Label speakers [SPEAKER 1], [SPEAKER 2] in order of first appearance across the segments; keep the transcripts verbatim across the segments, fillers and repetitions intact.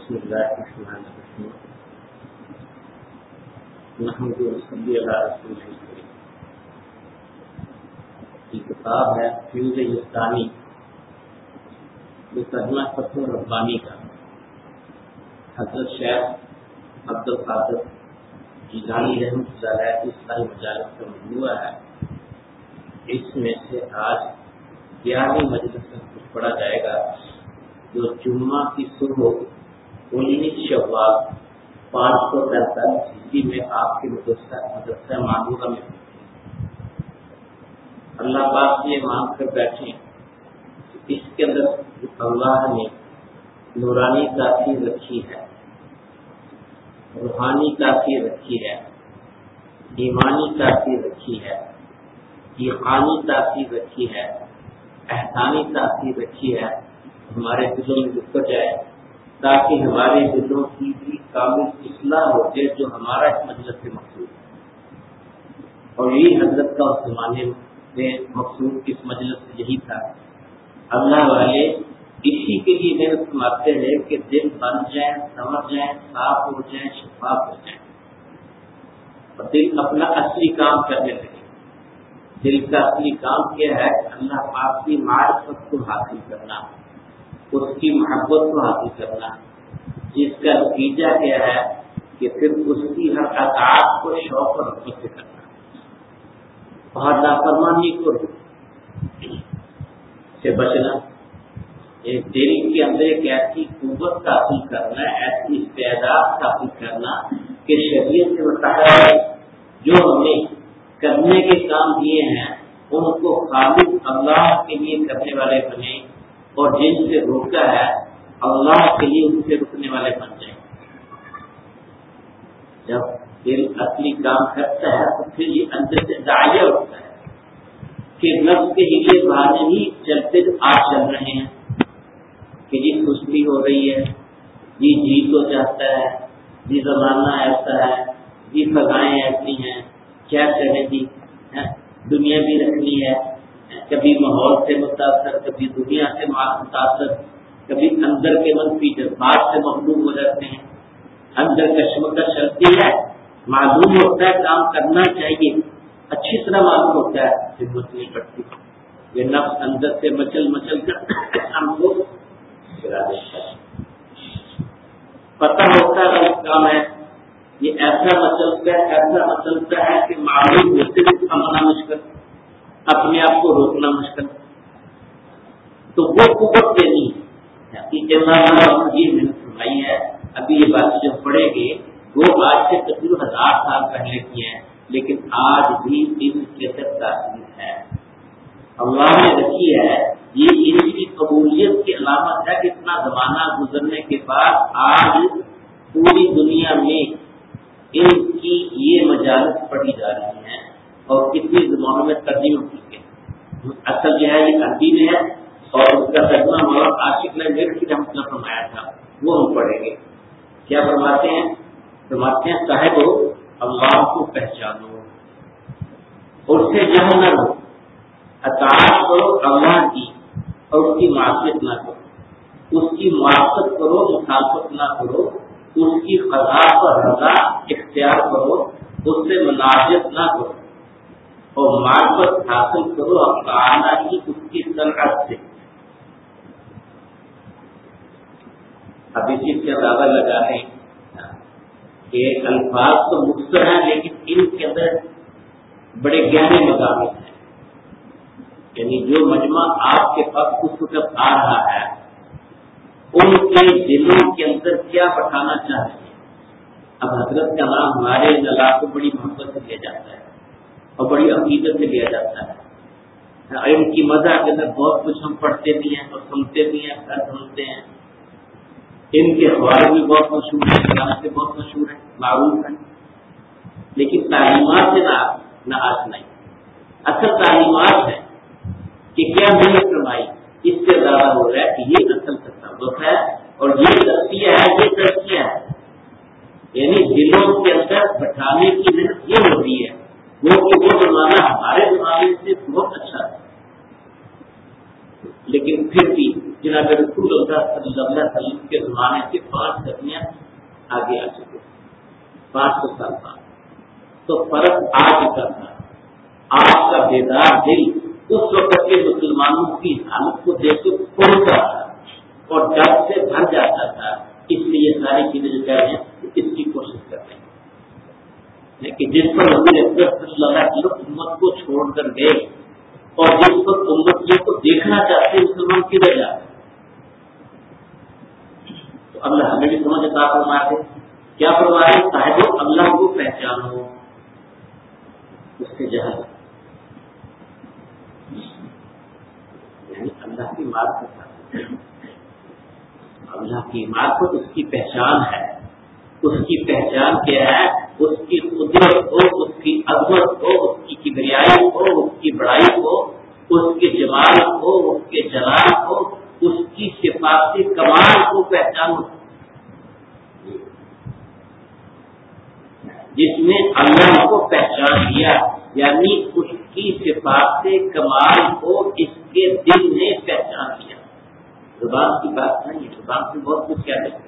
[SPEAKER 1] بسم اللہ الرحمن الرحیم نحمد و نصلی علی رسول اللہ. یہ کتاب ہے فیوز یفتانی مقدمہ فتح ربانی کا. حضرت شیخ عبد القادر جیلانی رحمۃ اللہ علیہ کی اسلامی مجالس کا مجموعہ ہے. اس میں سے آج گیارہویں مجلس میں کچھ پڑھا جائے گا جو جمعہ کی صبح انیس شوال پانچ سو پینتالیس عیسوی میں آپ کے مدرسہ مدرسہ معمورہ میں. اللہ پاک سے یہ مانگ کر بیٹھے اس کے اندر اللہ نے نورانی تاثیر رکھی ہے، روحانی تاثیر رکھی ہے، ایمانی تاثیر رکھی ہے، یقینی تاثیر رکھی ہے، احسانی تاثیر رکھی ہے. ہمارے دلوں میں اتر جائے تاکہ ہمارے دلوں کی بھی کامل اصلاح ہو جائے جو ہمارا اس مجلس سے مقصود ہے. اور یہی حضرت کا اس زمانے میں مقصود اس مجلس سے یہی تھا. اللہ والے اسی کے لیے محنت فرماتے ہیں کہ دل بن جائیں، سمجھ جائیں، صاف ہو جائیں، شفاف ہو جائیں اور دل اپنا اصلی کام کرنے لگے. دل کا اصلی کام کیا ہے؟ اللہ پاک کی معرفت کو حاصل کرنا، اس کی محبت کو حاصل کرنا، جس کا نتیجہ کیا ہے کہ پھر اس کی ہر اطاعت کو شوق اور رغبت سے کرنا اور نافرمانی کو سے بچنا. ایک دل کے اندر ایک ایسی قوت حاصل کرنا، ایسی استعداد حاصل کرنا کہ شریعت سے متحد جو ہم نے کرنے کے کام دیے ہیں ان کو خالص اللہ کے لیے کرنے والے بنے، اور جن سے روکا ہے اللہ کے لیے ان سے رکنے والے بن جائیں. جب دل اصلی کام کرتا ہے تو پھر یہ اندر سے داعیہ ہوتا ہے کہ نفس کے ہیلے بہانے ہی چلتے آج چل رہے ہیں کہ جی سستی ہو رہی ہے، جی جی تو چاہتا ہے، جی زمانہ ایسا ہے، جی فضائیں ایسی ہیں، کیا کریں جی، دنیا بھی رکھنی ہے، کبھی ماحول سے متاثر، کبھی دنیا سے متاثر، کبھی اندر کے منفی جذبات سے مغلوب ہو جاتے ہیں. اندر کشمکش چلتی ہے، معلوم ہوتا ہے کام کرنا چاہیے، اچھی طرح معلوم ہوتا ہے، ہمت نہیں کرتی. یہ نفس اندر سے مچل مچل کر ہم کو گرا دیتا ہے. پتہ ہوتا ہے اس کام ہے، یہ ایسا مچلتا ہے ایسا مچلتا ہے کہ معلوم ہوتے ہوئے تھمنا مشکل، اپنے آپ کو روکنا مشکل. تو وہ قوت دینی ہے. یہ محنت فرمائی ہے. ابھی یہ بات جو پڑھے گی وہ آج سے تقریباً ہزار سال پہلے کی ہے، لیکن آج بھی ان کے تک تاثیر ہے. اللہ نے رکھی ہے. یہ ان کی قبولیت کی علامت ہے کہ اتنا زمانہ گزرنے کے بعد آج پوری دنیا میں ان کی یہ مجالس پڑھی جا رہی ہیں اور کتنی زبانوں میں ترجمہ ہو چکے ہیں. اصل جو ہے یہ عربی میں ہے اور اس کا ترجمہ ہمارا عاشق نے میرے کی رحمت اللہ فرمایا تھا، وہ ہم پڑھیں گے. کیا فرماتے ہیں؟ فرماتے ہیں صاحب اللہ کو پہچانو اور اس سے جہاں نہ رہو، اطاعت کرو اللہ کی اور اس کی معصیت نہ کرو، اس کی معصیت کرو، مخالفت نہ کرو، اس کی قضا پر رضا اختیار کرو، اس سے مناجت نہ کرو اور معرفت حاصل کرو اپنا کی اس کی صنعت سے. اب اسی سے اندازہ لگا ہے کہ الفاظ تو مختصر ہیں لیکن ان کے اندر بڑے گہرے مضامین ہیں. یعنی جو مجمع آپ کے پاس اس وقت آ رہا ہے ان کے دلوں کے اندر کیا بٹھانا چاہتے ہیں. اب حضرت کا نام ہمارے اللہ کو بڑی محبت سے لیا جاتا ہے اور بڑی عقیدت سے لیا جاتا ہے. ان کی مزہ کے اندر بہت کچھ ہم پڑھتے بھی ہیں اور سنتے بھی ہیں، گھر سنتے ہیں. ان کے حوالے بھی بہت مشہور ہیں، کلام سے بہت مشہور ہیں، معروف ہیں، لیکن تعلیمات سے نہ نہ آج نہیں. اصل تعلیمات ہے کہ کیا محنت فرمائی، اس سے زیادہ ہو رہا ہے کہ یہ اصل تصوف ہے اور یہ تزکیہ ہے، یہ تزکیہ ہے. یعنی دلوں کے اندر بٹھانے کی محنت یہ ہو رہی ہے وہ کہ وہ زمانہ ہمارے زمانے سے بہت اچھا ہے، لیکن پھر بھی جناب رسول اللہ صلی اللہ علیہ وسلم کے زمانے سے پانچ صدیاں آگے آ چکے، پانچ سو سال بعد، تو فرق آ چکا تھا۔ آج کا بیدار دل اس وقت کے مسلمانوں کی حالت کو دیکھ کے کھولتا تھا اور ڈر سے بھر جاتا تھا۔ اس لیے یہ ساری چیزیں جو کہہ رہے ہیں اس کی کوشش کر رہے ہیں کہ جس پر حضور اکرم صلی اللہ علیہ وسلم امت کو چھوڑ کر گئے اور جس پر امتیوں کو دیکھنا چاہتے مسلمان کدھر جاتے، تو اللہ ہمیں بھی سمجھ عطا فرمائے۔ کیا فرمائے؟ صاحب اللہ کو پہچانو، اس سے جہل یعنی اللہ کی معرفت، اللہ کی معرفت اس کی پہچان ہے۔ اس کی پہچان کیا ہے؟ اس کی قدرت کو، اس کی عظمت کو، اس کی کبریائی کو، اس کی بڑائی کو، اس کے جمال کو، اس کے جلال کو، اس کی صفات کمال کو پہچانو۔ جس نے اللہ کو پہچان لیا یعنی اس کی صفات کمال کو اس کے دل نے پہچان لیا۔ زبان کی بات نہیں، زبان سے بہت کچھ کہہ دیتے،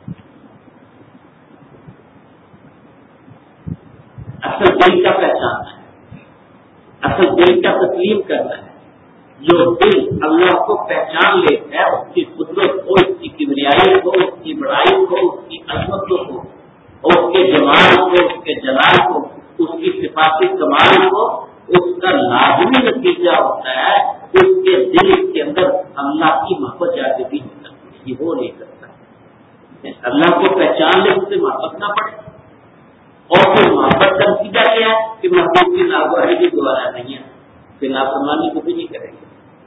[SPEAKER 1] اصل دل کا پہچاننا ہے، اصل دل کا تسلیم کرنا ہے۔ جو دل اللہ کو پہچان لیتا ہے اس کی قدرت کو، اس کی کبریائی کو، اس کی بڑائی کو، اس کی عظمتوں کو، اس کے جمال کو، اس کے جلال کو، اس کی صفات کمال کو، اس کا لازمی نتیجہ ہوتا ہے اس کے دل کے اندر اللہ کی محبت جا کے بھی ہو سکتی ہے۔ یہ ہو نہیں سکتا، اللہ کو پہچان لے اس سے محبت نہ پڑے، اور پھر محبت کا نتیجہ کیا ہے کہ محبوب کی ناگواری بھی دوبارہ نہیں ہے، پھر نافرمانی کو بھی نہیں کریں گے۔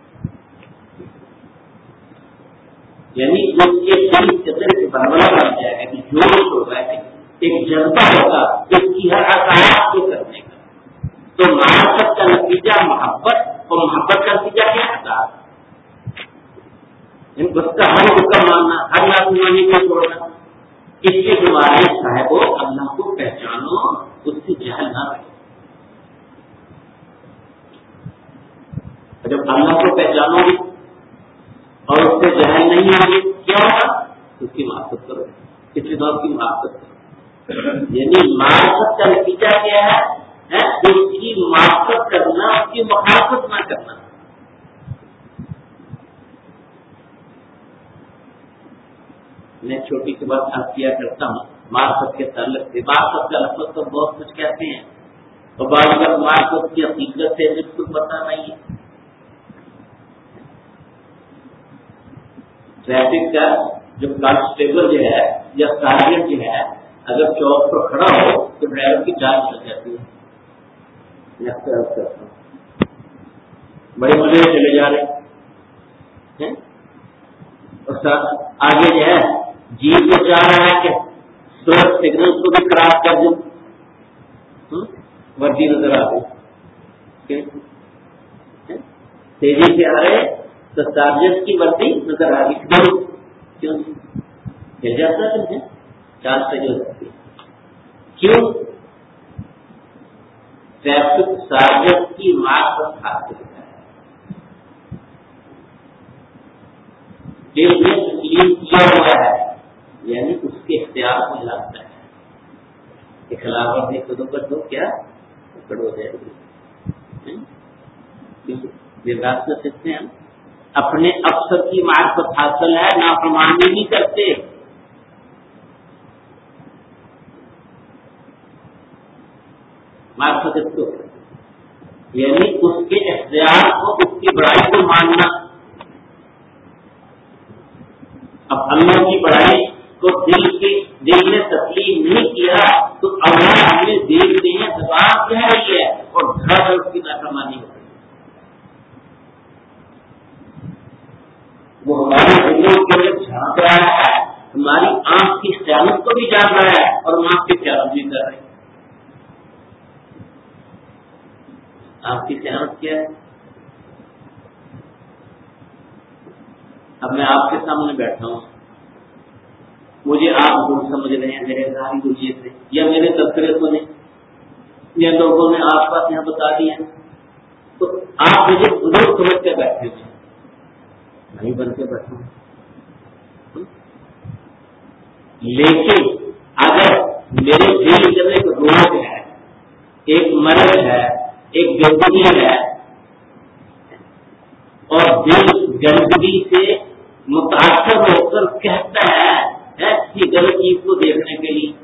[SPEAKER 1] یعنی اس کے دل کے اندر ایک بلبلہ بن جائے گا کہ جوش ہوگا، ایک جذبہ ہوگا اس کی ہر اطاعت کو کرنے کا۔ تو معرفت کا نتیجہ محبت، اور محبت کا نتیجہ کیا ہوتا ہے؟ اس کا ہر حکم ماننا، ہر نافرمانی کو چھوڑنا۔ اس کے تمہارے صاحبوں اللہ کو پہچانو، اس سے جہل نہ رہے۔ جب اللہ کو پہچانو گے اور اس سے جہل نہیں ہوگی کیا ہوگا؟ اس کی معرفت کرو، کسی دور کی معرفت کرو۔ یعنی معرفت کا نتیجہ کیا ہے؟ اس کی معرفت کرنا، اس کی مخالفت نہ کرنا۔ میں چھوٹی سی بات عرض کیا کرتا ہوں معرفت کے تعلق سے۔ معرفت کا لفظ تو بہت کچھ کہتے ہیں، اور بعض اگر معرفت کی حقیقت سے بالکل پتہ نہیں ہے۔ ٹریفک کا جو کانسٹیبل جو ہے یا سارجنٹ جو ہے اگر چوک پر کھڑا ہو تو ڈرائیور کی جان چل جاتی ہے۔ بڑے مزے چلے جا رہے ہیں اور آگے جو ہے جیپ کو چاہ رہا ہے کہ سڑک سگنل کو بھی کراس کر دوں، وردی نظر آ گئی، تیزی سے آ رہے تو سارجنٹ کی وردی نظر آ گئی، کیوں گر جاتا ہے؟ چار سے جو سکتی کیوں؟ ٹریفک سارجنٹ کی معرفت حاصل ہے، دل میں تسلیم کیا ہوا ہے، یعنی اس کے اختیار کو جانتا ہے کہ خلاف ورزی کو کر دو کیا پکڑ ہو جائے گی۔ یہ بات کر سکتے ہیں ہم اپنے افسر کی معرفت حاصل ہے، نافرمانی نہیں کرتے۔ معرفت اس کو یعنی اس کے اختیار کو، اس کی بڑائی کو ماننا۔ اب اللہ کی بڑائی کو دل کے دل نے تسلیم نہیں کیا تو اللہ ہمیں دیکھتے ہیں زبان کہہ رہی ہے اور گھر اس کی نافرمانی ہو رہی ہے۔ وہ ہماری دلوں کے لیے جھانک رہا ہے، ہماری آنکھ کی خیانت کو بھی جان رہا ہے اور ہم آنکھ کی خیانت بھی کر رہے ہیں۔ آپ کی خیانت کیا ہے؟ اب میں آپ کے سامنے بیٹھا ہوں، مجھے آپ دور سمجھ رہے ہیں میرے ظاہری دنیا سے یا میرے تذکرے کو نہیں یا لوگوں نے آس پاس یہاں بتا دیا، تو آپ مجھے بزرگ سمجھ کے بیٹھے ہوئے نہیں بن کے بیٹھا ہوں، لیکن اگر میرے دل کے ایک روگ ہے، ایک مرض ہے، ایک گندگی ہے، اور دل گندگی سے متاثر ہو کر کہتا ہے ایسی غلط چیز کو دیکھنے کے لیے،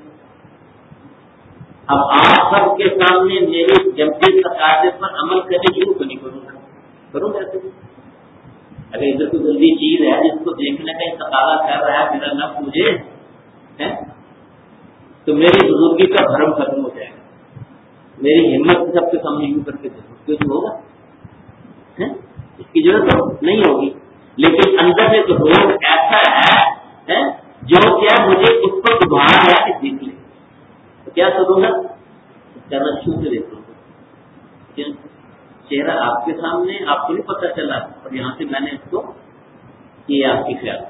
[SPEAKER 1] اب آپ سب کے سامنے میرے جنبی تقاضے پر عمل کرنے شروع تو نہیں کروں گا، کروں گا اگر ادھر کوئی جلدی چیز ہے جس کو دیکھنے کا تقاضا کر رہا ہے میرا نفس مجھے، تو میری بزرگی کا بھرم ختم ہو جائے گا، میری ہمت سب کے سامنے یوں کر کے دیکھو کچھ ہوگا، اس کی ضرورت تو نہیں ہوگی، لیکن اندر میں تو روگ ایسا ہے جو کیا مجھے اس کو ابھار ہے کہ دیکھ لے، تو کیا کروں گا، کرنا چھو کے دیکھوں گا، چہرہ آپ کے سامنے آپ کو نہیں پتا چلا اور یہاں سے میں نے اس کو یہ آپ کی خیال،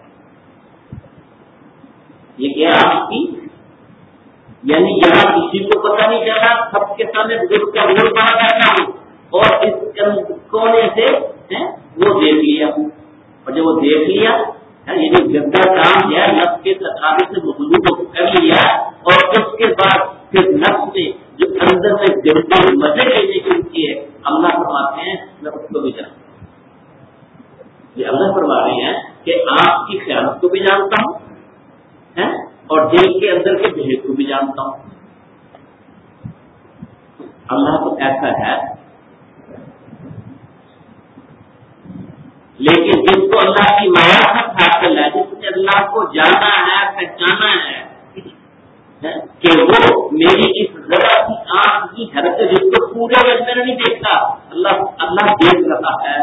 [SPEAKER 1] یہ کیا آپ کی، یعنی یہاں کسی کو پتا نہیں چلا، سب کے سامنے بزرگ کا بزرگ بنا بیٹھا ہوں اور اس کونے سے وہ دیکھ لیا، اور جب وہ دیکھ لیا یہ جو گندا کام ہے نفس کے تقاضے سے مخلوق کو کر لیا، اور اس کے بعد پھر نفس نے جو اندر میں گندے مزے لینے شروع کیے، اللہ فرماتے ہیں میں اس کو بھی جانتا ہوں، یہ اللہ فرما رہے ہیں کہ آپ کی خیانت کو بھی جانتا ہوں اور دل کے اندر کے بھید کو بھی جانتا ہوں، اللہ تو ایسا ہے، لیکن جس کو اللہ کی معرفت حاصل ہے، جس نے اللہ کو جانا ہے پہچانا ہے کہ وہ میری اس ذرا کی آنکھ کی حرکت جس کو پورے وقت میں نہیں دیکھتا، اللہ اللہ دیکھ رہا ہے،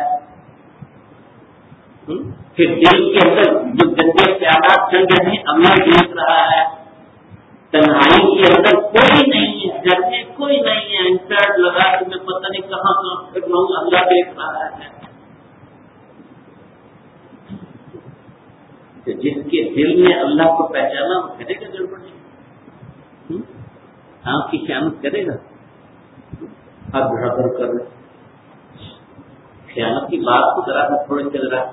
[SPEAKER 1] پھر دل کے اندر جو گندے خیالات چل رہے ہیں اللہ دیکھ رہا ہے، تنہائی کے اندر کوئی نہیں ہے، گھر میں کوئی نہیں ہے، انٹرنیٹ لگا کے میں پتہ نہیں کہاں کہاں پھر رہا ہوں، اللہ دیکھ رہا ہے، جس کے دل میں اللہ کو پہچانا وہ کرے گا گڑبڑ نہیں، آپ کی خیانت کرے گا، اب بڑھڑ کر خیانت کی بات تو ذرا سا تھوڑے سے ذرا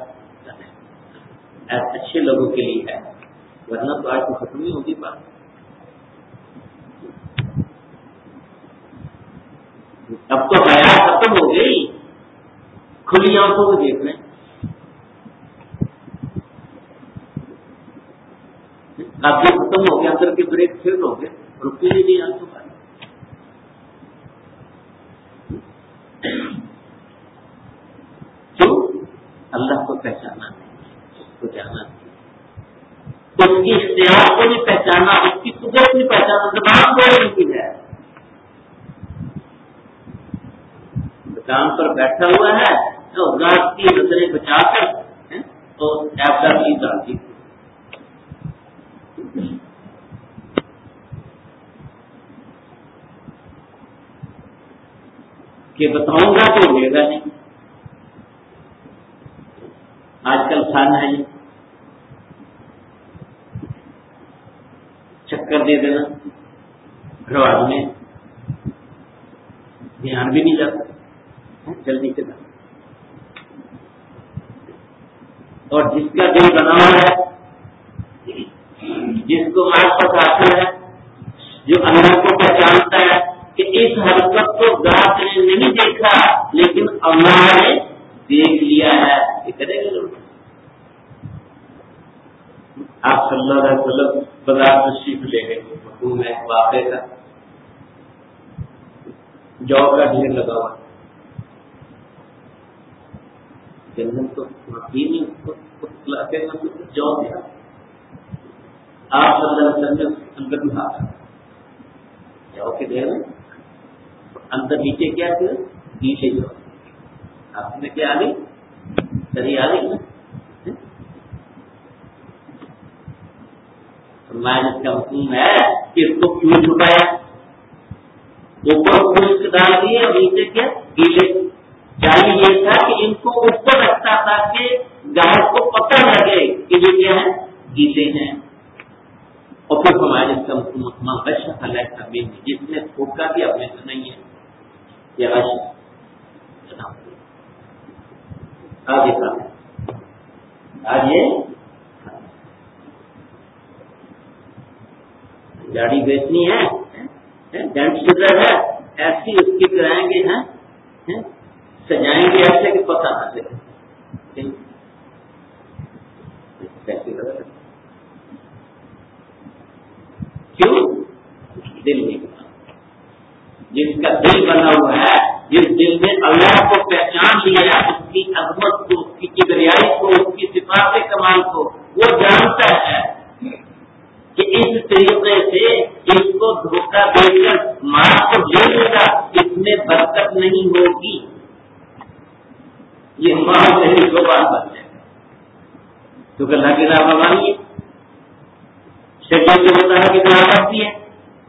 [SPEAKER 1] اچھے لوگوں کے لیے ہے، ورنہ تو آج تو ختم ہی ہوگی بات، اب تو حیا ختم ہو گئی، کھلی آنکھوں کو دیکھ رہے ہیں، آپ جو ختم ہو گیا اندر کے بریک فیل ہو گئے، رکے ہی نہیں آنکھوں کا، کیوں؟ اللہ کو پہچانا نہیں، اس کو جانا نہیں، اس کی اختیار کو نہیں پہچانا، اس کی قدرت نہیں پہچانا، زبان بولنے کی ہے، دکان پر بیٹھا ہوا ہے تو رات کی نظریں بچا کر تو ایسا چیز آتی کہ بتاؤں گا تو لے گا نہیں، آج کل فن ہے یہ چکر دے دینا، رواج میں دھیان بھی نہیں جاتا، جلدی سے جاتا، اور جس کا دل بنا ہوا ہے، جس کو معرفت حاصل ہے، جو اللہ کو پہچانتا ہے کہ اس حرکت کو ذات نے نہیں دیکھا لیکن اللہ نے دیکھ لیا ہے، یہ کرے گا ضرور۔ آپ صلی اللہ علیہ وسلم بازار تشریف لے گئے، مفہوم ہے واقعے کا، جو کا ڈھیر لگا ہوا، جنگل تو جو دیا، آپ صلی اللہ علیہ وسلم اندر میں ہاتھ جو کے ڈھیر میں اندر نیچے کیا تھے، نیچے جو آپ میں کیا آ گئی، صحیح آ گئی نا، فرمایا کا حکم ہے کہ اس کو کیوں چھپایا، اوپر خشک ڈال دیے اور نیچے کیا گیلے، چاہیے یہ تھا کہ ان کو اوپر رکھتا تاکہ گاہک کو پتہ لگے کہ یہ کیا ہے، گیلے ہیں، اور پھر فرمایا اس کا حکم غش علیہ السلام، جس نے پھوکا کہ اپنے سے نہیں ہے، یہ غش آگے کا آج یہ گاڑی بیچنی ہے، ڈینٹ سیزر ہے، ایسی اس کی کرائیں گے، ہیں سجائیں گے ایسے کہ پتہ نہ چلے کیوں؟ دل نہیں بنا. جس کا دل بنا ہوا ہے، جس دل نے اللہ کو پہچان لیا ہے، اس کی عظمت کو، اس کی کبریائی کو، اس کی صفات کمال کو، وہ جانتا ہے کہ اس طریقے سے اس کو دھوکہ دے کر ماں کو لے لے گا، اس میں برکت نہیں ہوگی. یہ ماں میری زبان بن جائے گا کیونکہ اللہ کی نافرمانی ہے، شریعت جو ہوتا ہے کہ کہاں کرتی ہے.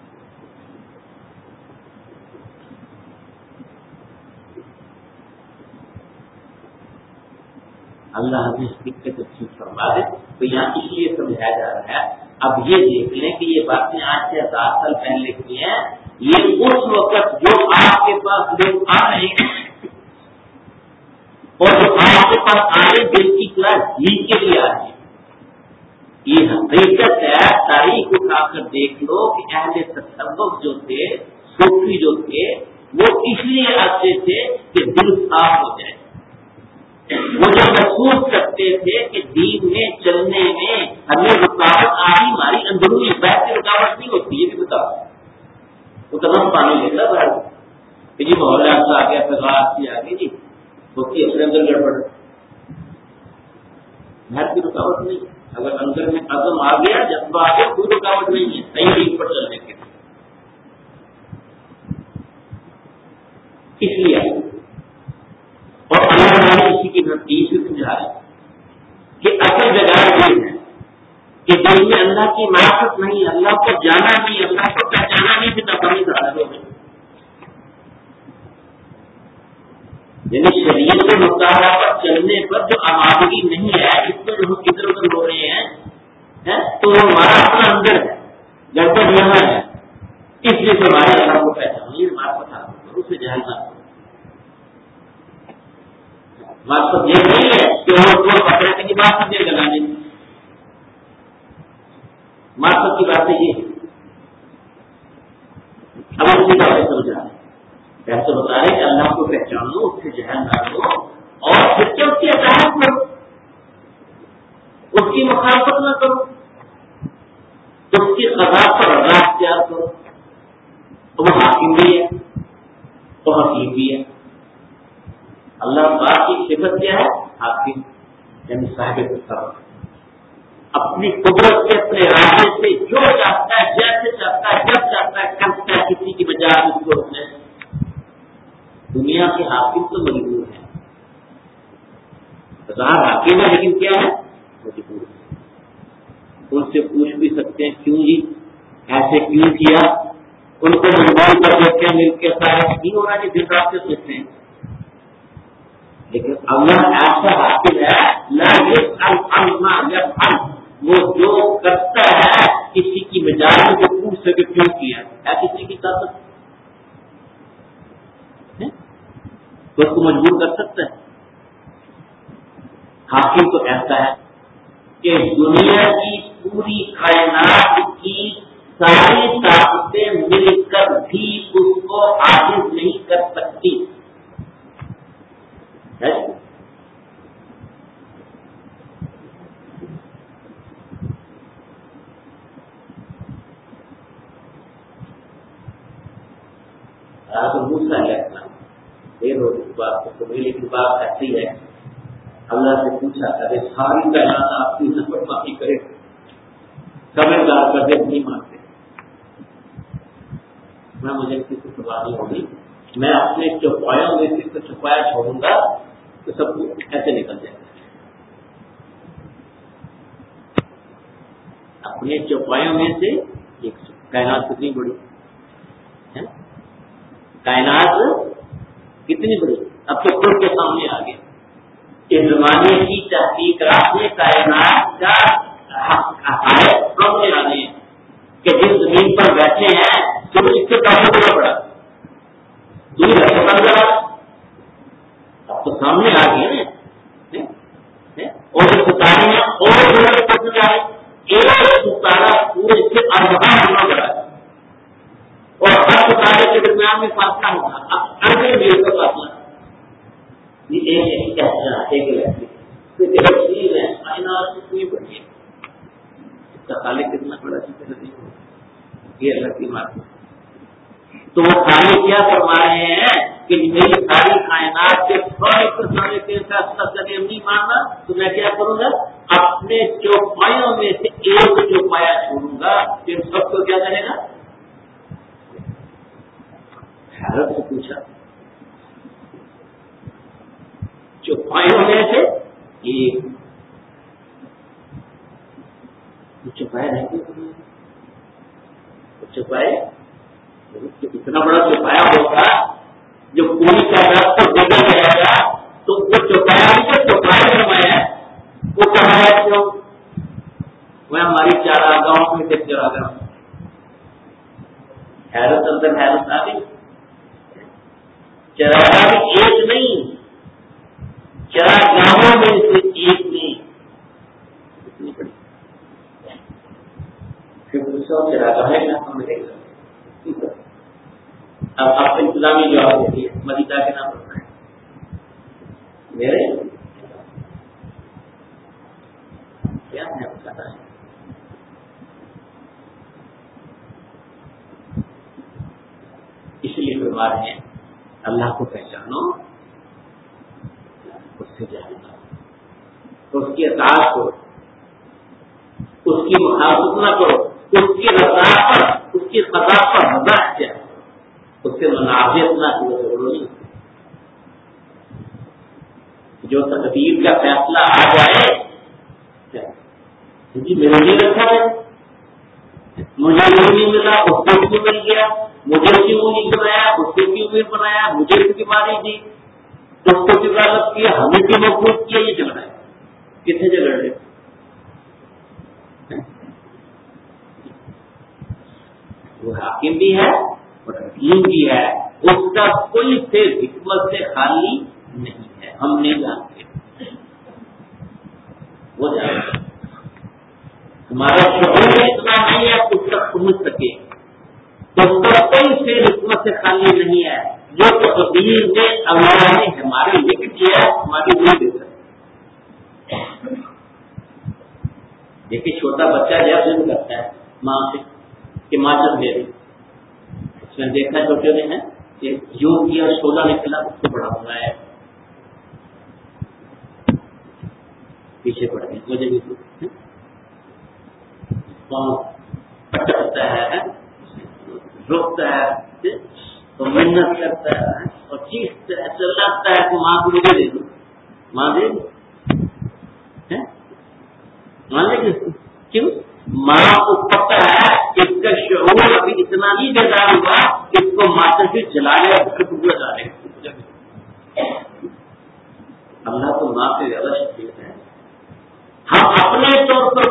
[SPEAKER 1] اللہ ہمیں اس کی تفصیل فرما دے. تو یہاں اس لیے سمجھایا جا رہا ہے. اب یہ دیکھ لیں کہ یہ باتیں آج سے ہزار سال پہلے کی ہیں. یہ اس وقت جو آپ کے پاس لوگ آ رہے ہیں اور جو آپ کے پاس آنے دل کی کلاس جی کے لیے آ رہے ہیں، یہ حقیقت ہے. تاریخ اٹھا کر دیکھ لو کہ اہل تصوف جو تھے، صوفی جو تھے، وہ اس لیے آتے تھے کہ دل صاف ہو جائے. وہ جو محسوس کرتے تھے کہ دین میں چلنے میں ہمیں رکاوٹ آ رہی، ہماری اندرونی بحث کی رکاوٹ نہیں ہوتی. یہ بھی بتاؤ وہ تمام پانی لیتا باہر کہ جی محلہ سے آ گیا، فضاحت سے آ گئی، جی ہوتی اپنے اندر گڑبڑ. باہر کی رکاوٹ نہیں. اگر اندر میں عزم آ گیا، جذبہ آ گیا، کوئی رکاوٹ نہیں ہے صحیح دین پر چلنے کے لیے. اس لیے اور اللہ تعالیٰ اسی کی نتیجے سے سمجھا رہے کہ اصل جگہ یہ ہے کہ دل میں اللہ کی معرفت نہیں، اللہ کو جانا نہیں، اللہ کو پہچانا نہیں، کہ نفرمی حالتوں میں یعنی شریعت کے مطالعہ پر چلنے پر جو آمادگی نہیں ہے، اس میں جو ہم ادھر ادھر ہو رہے ہیں تو وہ ہمارا اپنا اندر ہے، گڑبڑ یہاں ہے. اس لیے تو ہمارے اللہ کو پہچانیے، معرفت حاصل کرو، اسے جہل نہ کرو. مقصد یہ نہیں ہے کہ اور کو پکڑنے کی بات نہیں لگانے کی. مقصد کی بات یہ ہے. اب اس کی باتیں سمجھا رہے ایسے بتا رہے کہ اللہ کو پہچان لو، اس سے جہل نہ کرو، اور پھر سے اس کی اطاعت کرو، اس کی مخالفت نہ کرو، اس کی قضا پر رضا اختیار کرو. وہ حاکم بھی ہے، وہ حکیم بھی ہے. اللہ پاک کی صفت کیا ہے؟ حاکم، یعنی صاحب تصرف. اپنی قدرت سے، اپنے ارادے سے جو چاہتا ہے، جیسے چاہتا ہے، جب چاہتا ہے کرتا ہے. کسی کی بجائے اس کو اپنے دنیا کے حاکم تو مجبور ہے، ظاہر حاکم ہے لیکن کیا ہے؟ مجبور ہے. ان سے پوچھ بھی سکتے ہیں کیوں جی ایسے کیوں کیا، ان کو مجبور کر دیتے ہیں، مل کے سارے نہیں ہونا کہ دن رات سے سوچتے ہیں. لیکن اللہ ایسا حاکم ہے، لا یسأل عما یفعل، وہ جو کرتا ہے کسی کی بجائے جو پوچھ سکے کیوں کیا ہے. کسی کی طاقت تو اس کو مجبور کر سکتا ہے. حاکم تو ایسا ہے کہ دنیا کی پوری کائنات کی ساری طاقتیں مل کر بھی اس کو عاجز نہیں کر سکتی. موسیٰ علیہ السلام دیر ہو اس بات کو قبیلے کی بات ایسی ہے. اللہ سے پوچھا کرے ساری کائنات آپ کی نفرت معافی کرے، خبردار کر دے نہیں مانتے. میں مجھے کسی کو سوال نہیں ہوگی، میں اپنے چوپایوں میں سے کچھ چوپایا چھوڑوں گا تو سب کچھ ایسے نکل جائے گا. اپنے چوپایوں میں سے ایک کائنات کتنی بڑی ہے، کائنات کتنی بڑی اب تو خود کے سامنے آ گیا. اس زمانے کی تحقیقات نے کائنات کا حقائق سامنے آ گئے کہ جس زمین پر بیٹھے ہیں تو اس سے کافی بڑا پڑا دور ہے، اب تو سامنے آ گئے نا. اور ستارے میں فاصلہ ہوگا. اب اگر میرے کا فاصلہ یہ ایک ایک تقسیم ہے کائنات کتنی بڑی ہے, اس کا خالق کتنا بڑا چیز نہیں ہوگا, یہ اللہ کی بات ہے. تو وہ خالق کیا فرما رہے ہیں کہ میری ساری کائنات کے سارے سارے کے ساتھ قدیم نہیں ماننا تو میں کیا کروں گا, اپنے چوپایوں میں سے ایک چوپایا چھوڑوں گا, پھر سب کو کیا کرے گا. حیرت سے پوچھا چوپایوں میں سے ایک چوپایا رہتے چوپائے اتنا بڑا چوپایا ہوگا جو پوری تعداد کو بگڑ جائے گا تو وہ چوپایا بھی جو چوپایا کروایا وہ کہاں کیوں میں ہماری چارہ گاؤں میں دیکھ چلا گا. حیرت اندر حیرت آ گئی. چراغا بھی ایک نہیں, چراگاہوں میں سے ایک نہیں, اتنی بڑی پھر دوسرا چراگاہ ہے نا ہم ملے گا. اب آپ انتظامی جواب دیجیے, مدیدہ کے نام رکھنا ہے میرے کیا ہے بتانا ہے. اس لیے فرما رہے ہیں اللہ کو پہچانو, اس سے جاننا, اس کی اطاعت کرو, اس کی مخالفت نہ کرو, اس کی رضا پر اس کی خطا پر رضا کیا, اس سے منافعت نہ کرو. جو تقدیر کا فیصلہ آ جائے جی میرے لیے رکھا ہے, مجھے کیوں نہیں ملا اس کو کیوں مل گیا, مجھے کیوں نہیں بنایا اس کو کیوں نہیں بنایا, مجھے کیوں بیماری دی اس کو کیوں غلط کیا, ہمیں کیوں محفوظ کیا, یہ جھگڑا ہے. کتنے جھگڑ رہے وہ حاکم بھی ہے اور حکیم بھی ہے, اس کا کوئی سے حکمت سے خالی نہیں ہے. ہم نہیں جانتے, وہ جانتے. ہمارا شعور اتنا نہیں ہے اس تک سمجھ سکے, اس کا کوئی سے حکمت سے خالی نہیں ہے. جو تقدیر میں اللہ نے ہمارے لکھ دیا ہماری نہیں دے سکتے. دیکھیے چھوٹا بچہ جب ضرور کرتا ہے ماں سے کہ ماں جب میری, اس میں دیکھا چھوٹے نے ہیں کہ یوں کیا سولہ نکلا اس کو بڑا ہوا ہے, پیچھے پڑ گئے. مجھے بھی پٹکتا ہے, روکتا ہے تو محنت کرتا ہے اور چیختا ہے چلاتا ہے کہ ماں کو مجھے دے دو, ماں دے دو. مان لے کیوں ماں کو پتہ ہے اس کا شعور ابھی اتنا نہیں بیدار ہوا کہ اس کو ماں سے جلا لے اور ٹکڑا ڈالے. اللہ تو ماں سے زیادہ شخصیت ہے. ہم اپنے طور پر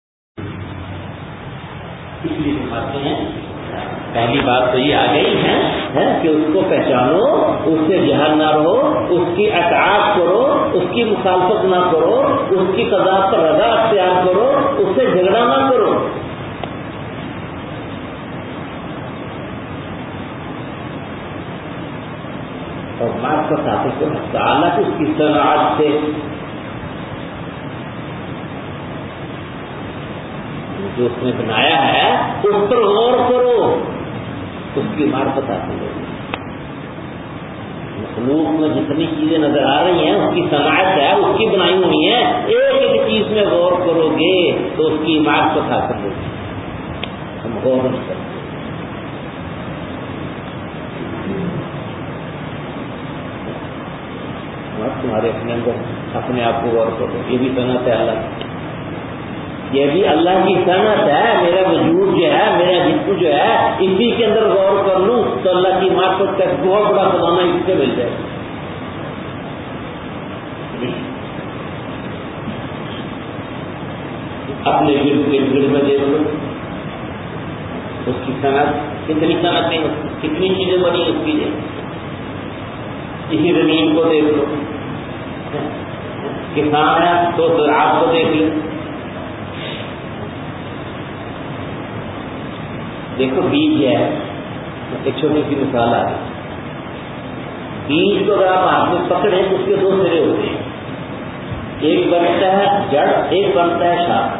[SPEAKER 1] اس لیے سمجھتے ہیں پہلی بات تو یہ آ گئی ہے کہ اس کو پہچانو, اس سے جہل نہ رہو, اس کی اطاعت کرو, اس کی مخالفت نہ کرو, اس کی قضا پر رضا اختیار کرو, اس سے جھگڑا نہ کرو. اور بات کا ساتھ کو تعلق اس کی صنعت سے جو اس نے بنایا ہے اس پر غور کرو, اس کی معرفت حاصل ہوگی. مخلوق میں جتنی چیزیں نظر آ رہی ہیں اس کی صنعت ہے, اس کی بنائی ہوئی ہے. ایک ایک چیز میں غور کرو گے تو اس کی معرفت حاصل ہوگی. ہم غور نہیں کرتے. تمہارے اپنے اندر اپنے آپ کو غور کرو, یہ بھی صنعت ہے اللہ کی, یہ بھی اللہ کی صنعت ہے. میرا وجود جو ہے, میرا جسم جو ہے, اسی کے اندر غور کر لوں تو اللہ کی معرفت کا بہت بڑا خزانہ اس سے مل جائے. اپنے گرد کے گرد میں دیکھ لو اس کی صنعت کتنی صنعت نہیں ہوتی, کتنی چیزیں بنی اس کی. اسی زمین کو دیکھ لو, کسان ہے تو زراعت کو دیکھ لو. دیکھو بیج ہے, ایک چھوٹی سی مثال آ گئی. بیج کو اگر آپ ہاتھ میں پکڑیں تو اس کے دو سرے ہوتے ہیں, ایک بنتا ہے جڑ, ایک بنتا ہے شاخ.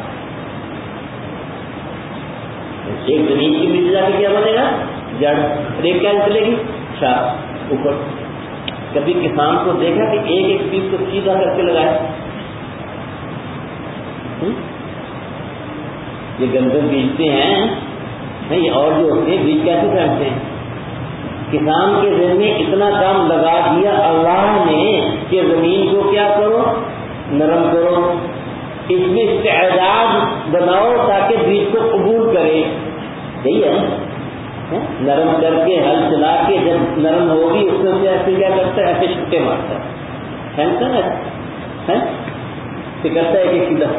[SPEAKER 1] ایک زمین کی نیچے جا کے کیا بنے گا؟ جڑ. ایک کیا نکلے گی؟ شاخ اوپر. کبھی کسان کو دیکھا کہ ایک ایک بیج کو سیدھا کر کے لگائے؟ یہ گندم بیجتے ہیں نہیں, اور جو ہوتے ہیں بیج کیسے پھینکتے ہیں؟ کسان کے ذہن میں اتنا کام لگا دیا اللہ نے کہ زمین کو کیا کرو؟ نرم کرو, اس میں استعداد بناؤ تاکہ بیج کو قبول کرے. یہی ہے نرم کر کے ہل چلا کے جب نرم ہوگی اس میں سے ایسے کیا کرتا ہے؟ ایسے چھٹے مارتا ہے, پھینکتا ہے کرتا ہے کہ سیدھا.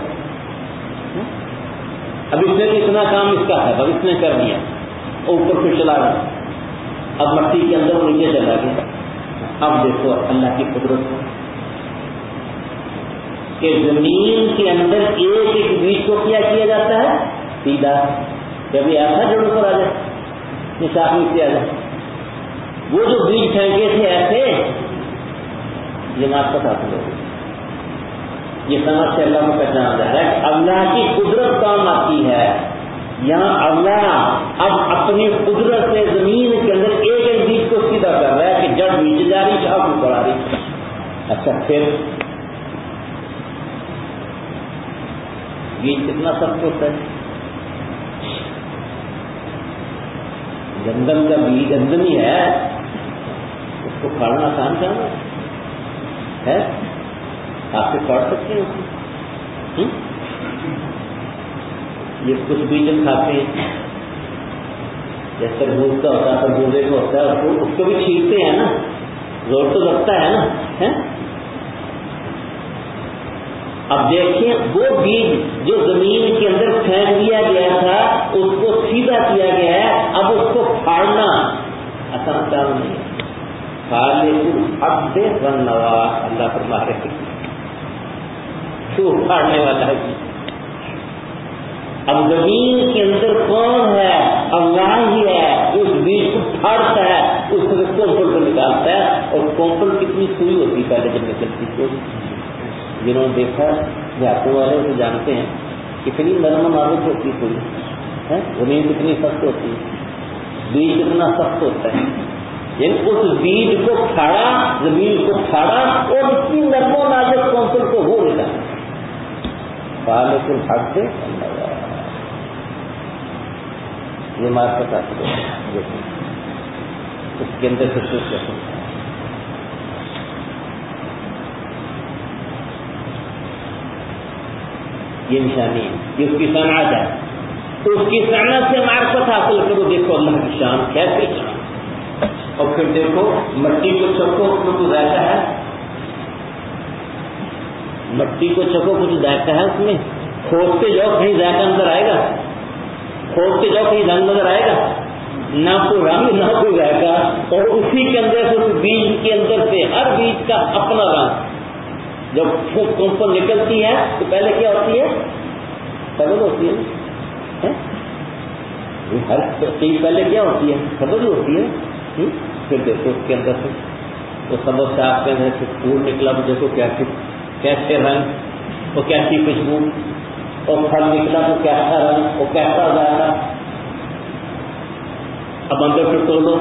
[SPEAKER 1] اب اس نے اتنا کام اس کا ہے, اب اس نے کر دیا, اوپر پھر چلا گیا, اب مٹی کے اندر وہ نیچے چلا گیا. اب دیکھو اللہ کی قدرت کہ زمین کے اندر ایک ایک بیج کو کیا کیا جاتا ہے؟ سیدھا. کبھی ایسا جڑوں پر آ جائے, نشاخ میں سے آ جائے. وہ جو بیج پھینکے تھے ایسے, یہ بات پتا تو لوگ یہ سمجھ سے اللہ کو پہچانا جا رہا ہے کہ اللہ کی قدرت کام آتی ہے. یہاں اللہ اب اپنی قدرت سے زمین کے اندر ایک ایک بیج کو سیدھا کر رہا ہے کہ جڑ نیچے جا رہی, شاخ اوپر آ رہی. اچھا پھر بیج کتنا سخت ہوتا ہے؟ گندم کا بیج گندم ہی ہے, اس کو کھانا آسان کام ہے. آپ سے پڑھ سکتے ہیں اس کو. یہ کچھ بیج ہم کھاتے ہیں, جیسے تربوز کا ہوتا ہے, تربوزے کا ہوتا ہے, اس کو بھی چھیلتے ہیں نا, زور تو لگتا ہے نا. اب دیکھیں وہ بیج جو زمین کے اندر پھینک دیا گیا تھا اس کو سیدھا کیا گیا ہے, اب اس کو پھاڑنا آسان کام نہیں ہے. خالق الحب والنوا, اللہ فرما رہے ہیں تو پھاڑنے والا ہے. اب زمین کے اندر کون ہے؟ اللہ ہی ہے. اس بیج کو پھاڑتا ہے, اس میں کومپل کو نکالتا ہے. اور کومپل کتنی سوئی ہوتی ہے پہلے جب نکلتی تو جنہوں نے دیکھا دیہاتوں والے اسے جانتے ہیں کتنی نرم نازک ہوتی سوئی, زمین کتنی سخت ہوتی ہے, بیج کتنا سخت ہوتا ہے. یعنی اس بیج کو پھاڑا, زمین کو پھاڑا اور اتنی نرم و نازک کومپل کو وہ نکالا. خالق الحب والنوا, یہ مارکت آپ کو اس کے اندر سے سوچ سکتے ہیں. یہ نشانی ہے, یہ اس کی صنعت ہے. تو اس کی صنعت سے معرفت حاصل کرو. دیکھو اللہ کی شان کیسے شان. اور پھر دیکھو مٹی کو چکو, اس میں کچھ ذائقہ ہے, مٹی کو چکو کچھ ذائقہ ہے اس میں. کھودتے جاؤ کہیں ذائقہ نظر آئے گا, کھودتے جاؤ کہیں رنگ نظر آئے گا, نہ کوئی رنگ نہ کوئی ذائقہ. اور اسی کے اندر سے اس بیج کے اندر سے ہر بیج کا اپنا رنگ. جب کومپل نکلتی ہے تو پہلے کیا ہوتی ہے؟ سبز ہوتی ہے. ہر چیز پہلے کیا ہوتی ہے؟ سبز ہوتی ہے. پھر دیکھو اس کے اندر سے وہ سبز شاخ کے اندر سے پھول نکلا تو دیکھو کیسے کیسے رنگ اور کیسی خوشبو, اور پھل نکلا تو کیسا رنگ اور کیسا ذائقہ. اب اندر پھر تولو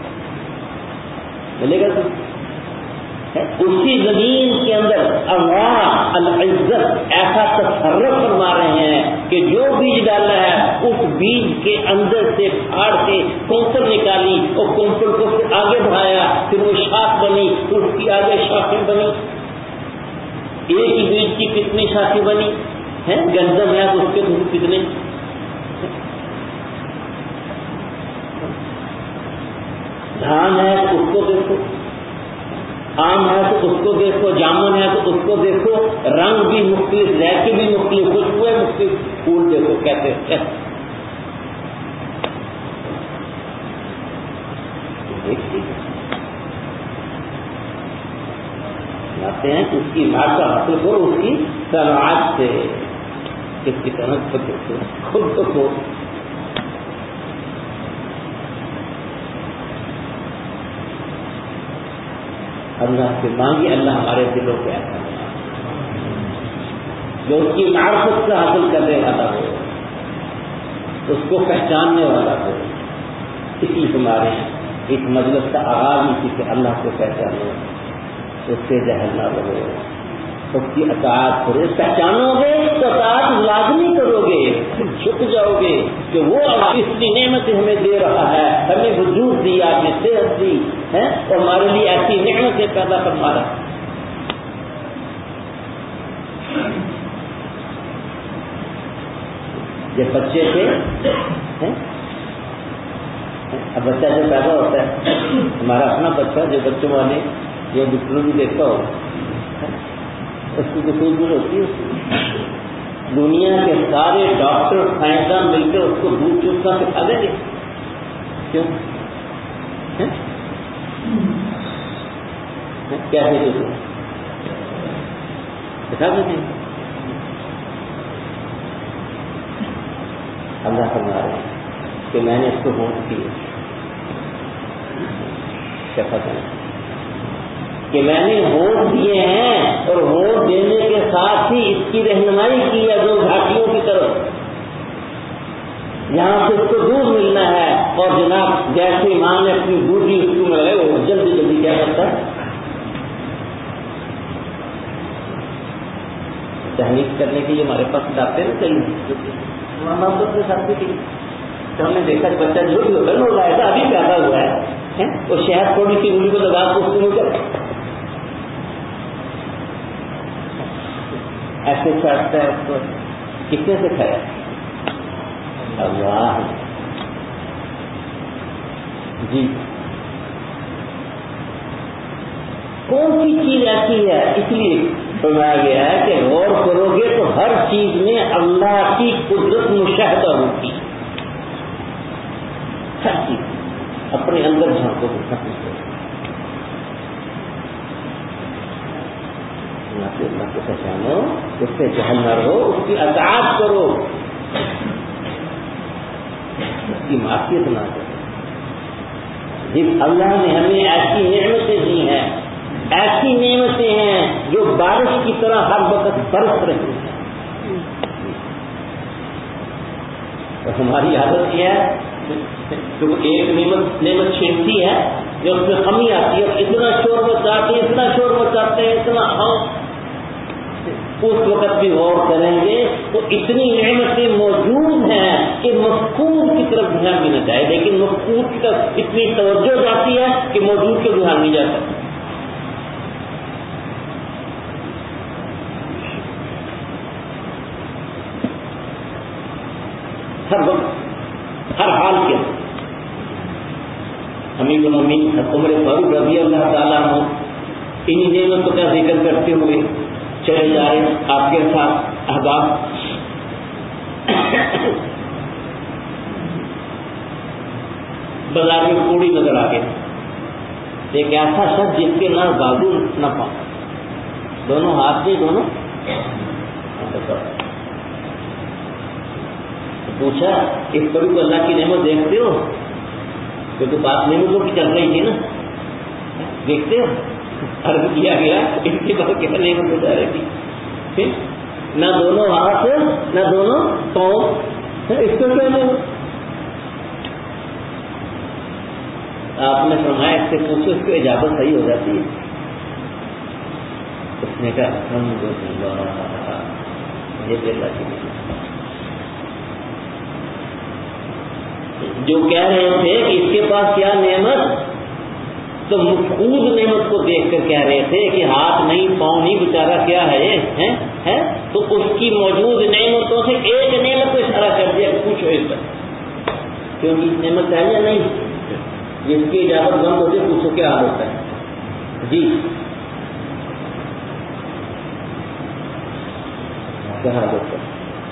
[SPEAKER 1] ملے گا. تو اسی زمین کے اندر اللہ العزت ایسا تصرف فرما رہے ہیں کہ جو بیج ڈالا ہے اس بیج کے اندر سے پھاڑ کے کومپل نکالی, اور کومپل کو پھر آگے بڑھایا, پھر وہ شاخ بنی, پھر اس کی آگے شاخیں بنی. ایک ہی بیج کی کتنی شاخیں بنی ہیں؟ گندم ہے تو اس کے دھوپ کتنے. دھان ہے تو اس کو دیکھو, آم ہے تو اس کو دیکھو, جامن ہے تو اس کو دیکھو, رنگ بھی مختلف, ذائقے بھی مختلف, خوشبوئیں مختلف, پھول دیکھو کیسے دیکھتے جاتے ہیں. اس کی بات کا حاصل کرو, اس کی صنعت سے, اس کی صنعت کو دیکھو, خود کو اللہ سے مانگی اللہ ہمارے دلوں پہ ایسا جو اس کی معرفت کا حاصل کرنے والا ہو، اس کو پہچاننے والا ہو. اسی ہمارے اس مجلس کا آغاز اسی سے اللہ کو پہچانو، اس سے جہل نہ رہو، اس کی اطاعت کرو. پہچانو گے تو اطاعت لازمی کرو گے، جھک جاؤ گے کہ وہ اس کی نعمت ہمیں دے رہا ہے، ہمیں وجود دیا، ہمیں صحت دی ہے اور ہمارے لیے ایسی نعمتیں پیدا کروا رہا ہے. جب بچے تھے، اب بچہ جو پیدا ہوتا ہے، ہمارا اپنا بچہ جو بچوں والے جو ڈسپلو بھی دیکھتا ہو، اس کی کچھ دور ہوتی ہے. دنیا کے سارے ڈاکٹر سائنسدان مل کے اس کو دودھ چوسنا سکھا دیں گے. کیوں؟ کیسے چوسنا سکھا دیں گے. اللہ فرما رہے ہیں کہ میں نے اس کو ہونٹ کی کیا پتہ کہ میں نے ہونٹ دیے ہیں اور ہونٹ دینے کے ساتھ ہی اس کی رہنمائی کی ہے دو گھاٹیوں کی طرف، یہاں سے اس کو دودھ ملنا ہے. اور جناب جیسے ماں نے اپنی بوٹی اس کو لگائی وہ جلدی جلدی کیا کرتا ہے تحریک کرنے کے لیے ہمارے پاس ڈاکٹر نا چاہیے. ماں باپ اپنے ساتھ بھی تو ہم نے دیکھا کہ بچہ جو بھی ہوگا نا وہ ایسا ابھی پیدا ہوا ہے وہ شہد تھوڑی سی گولی کو لگا کے اس کو کر ایسے چاٹتا ہے اس کو. کتنے سے کھایا؟ اللہ جی. کون سی چیز ایسی ہے؟ اس لیے فرمایا گیا ہے کہ غور کرو گے تو ہر چیز میں اللہ کی قدرت مشاہدہ ہوتی ہے. ہر چیز اپنے اندر جھانکو گے سب کچھ اللہ کو پہچانو، اس سے جہل نہ رہو، اس کی اطاعت کرو، اس کی معصیت نہ کرو. جس اللہ نے ہمیں ایسی نعمتیں دی ہیں، ایسی نعمتیں ہیں جو بارش کی طرح ہر وقت برس رہی ہیں. تو ہماری عادت یہ ہے کہ ایک نعمت نعمت چھینتی ہے جو اس میں کمی آتی ہے، اتنا شور مچاتے ہیں اتنا شور مچاتے ہیں اتنا ہم اس وقت بھی غور کریں گے تو اتنی نعمتیں موجود ہیں کہ مفقود کی طرف دھیان بھی نہ جائے، لیکن مفقود کی طرف اتنی توجہ جاتی ہے کہ موجود کے دھیان نہیں جاتا. ہر وقت ہر حال کے امیر المومنین عمر فاروق رضی اللہ تعالیٰ عنہ انہی نعمتوں کا ذکر کرتے ہوئے چلے جا رہے آپ کے ساتھ احباب. بازار میں کوڑی نظر آ گئے، ایک ایسا شخص جس کے نہ بازو نہ پاؤں، دونوں ہاتھ میں دونوں. پوچھا اس کبھی کو اللہ کی نعمت دیکھتے ہو؟ کیونکہ بات نعمتوں کی چل رہی تھی نا، دیکھتے ہو؟ عرض کیا گیا اس کے بعد کیا نعمت ہو جا رہی تھی، نہ دونوں ہاتھ نہ دونوں پاؤں، اس کو کیا نعمت؟ آپ نے فرمایا اس سے پوچھو اس کی اجازت صحیح ہو جاتی ہے. اس نے کہا الحمدللہ یہ اللہ کی نعمت. جو کہہ رہے تھے کہ اس کے پاس کیا نعمت، تو مفقود نعمت کو دیکھ کر کہہ رہے تھے کہ ہاتھ نہیں پاؤں نہیں بیچارہ کیا ہے یہ ہے، تو اس کی موجود نعمتوں سے ایک نعمت کو اشارہ کر دیا کہ پوچھو اس پر کیونکہ نعمت ہے یا نہیں، جس کی اجازت بند ہوتی ہے پوچھو کیا حال ہوتا ہے. جی کیا حال ہوتا ہے؟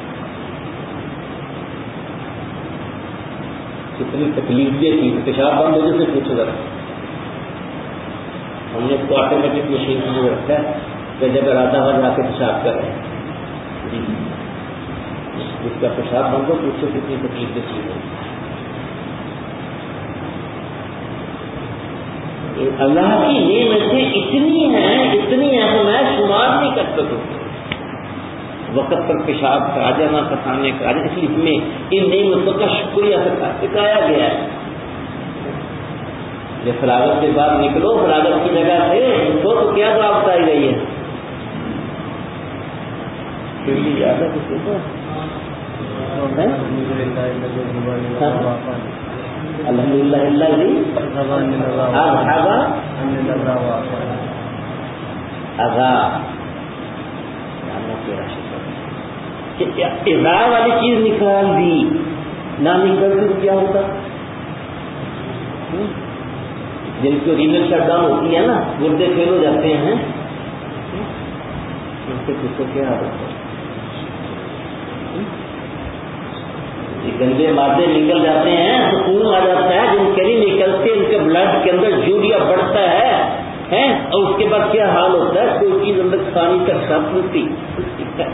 [SPEAKER 1] کتنی تکلیف دے تھی، پیشاب بند ہو جائے پوچھو ذرا. ہم نے اس کو آٹومیٹک مشین میں رکھا ہے کہ جب ارادہ ہو جا کے پیشاب کر رہے ہیں جی اس کا پیشاب بند ہو پوچھو کتنی تکلیف دے چیز ہے. اللہ کی نعمتیں اتنی ہیں اتنی ہیں کہ میں شمار نہیں کر سکوں. وقت پر پیشاب کا آ جانا، پسانے کا آ جانا، اس لیے میں ان نعمتوں کا شکریہ سکھایا گیا ہے. جب فراغت سے باہر نکلو، فراغت کی جگہ سے اٹھو تو کیا دعا بتائی گئی ہے؟ یاد ہے کسی کو؟ الحمد للہ اللہ جی اظہار والی چیز نکال دی، نہ نکلتی تو کیا ہوتا؟ جن کی ریمل شٹ ڈاؤن ہوتی ہے نا، گردے فیل ہو جاتے ہیں، ان سے کس کو کیا ہوتا ہے؟ گندے مادے نکل جاتے ہیں، سکون آ جاتا ہے. جن کے نہیں نکلتے ان کے بلڈ کے اندر یوریا بڑھتا ہے، اور اس کے بعد کیا حال ہوتا ہے؟ کوئی چیز اندر پانی کا سب ہوتی ہے.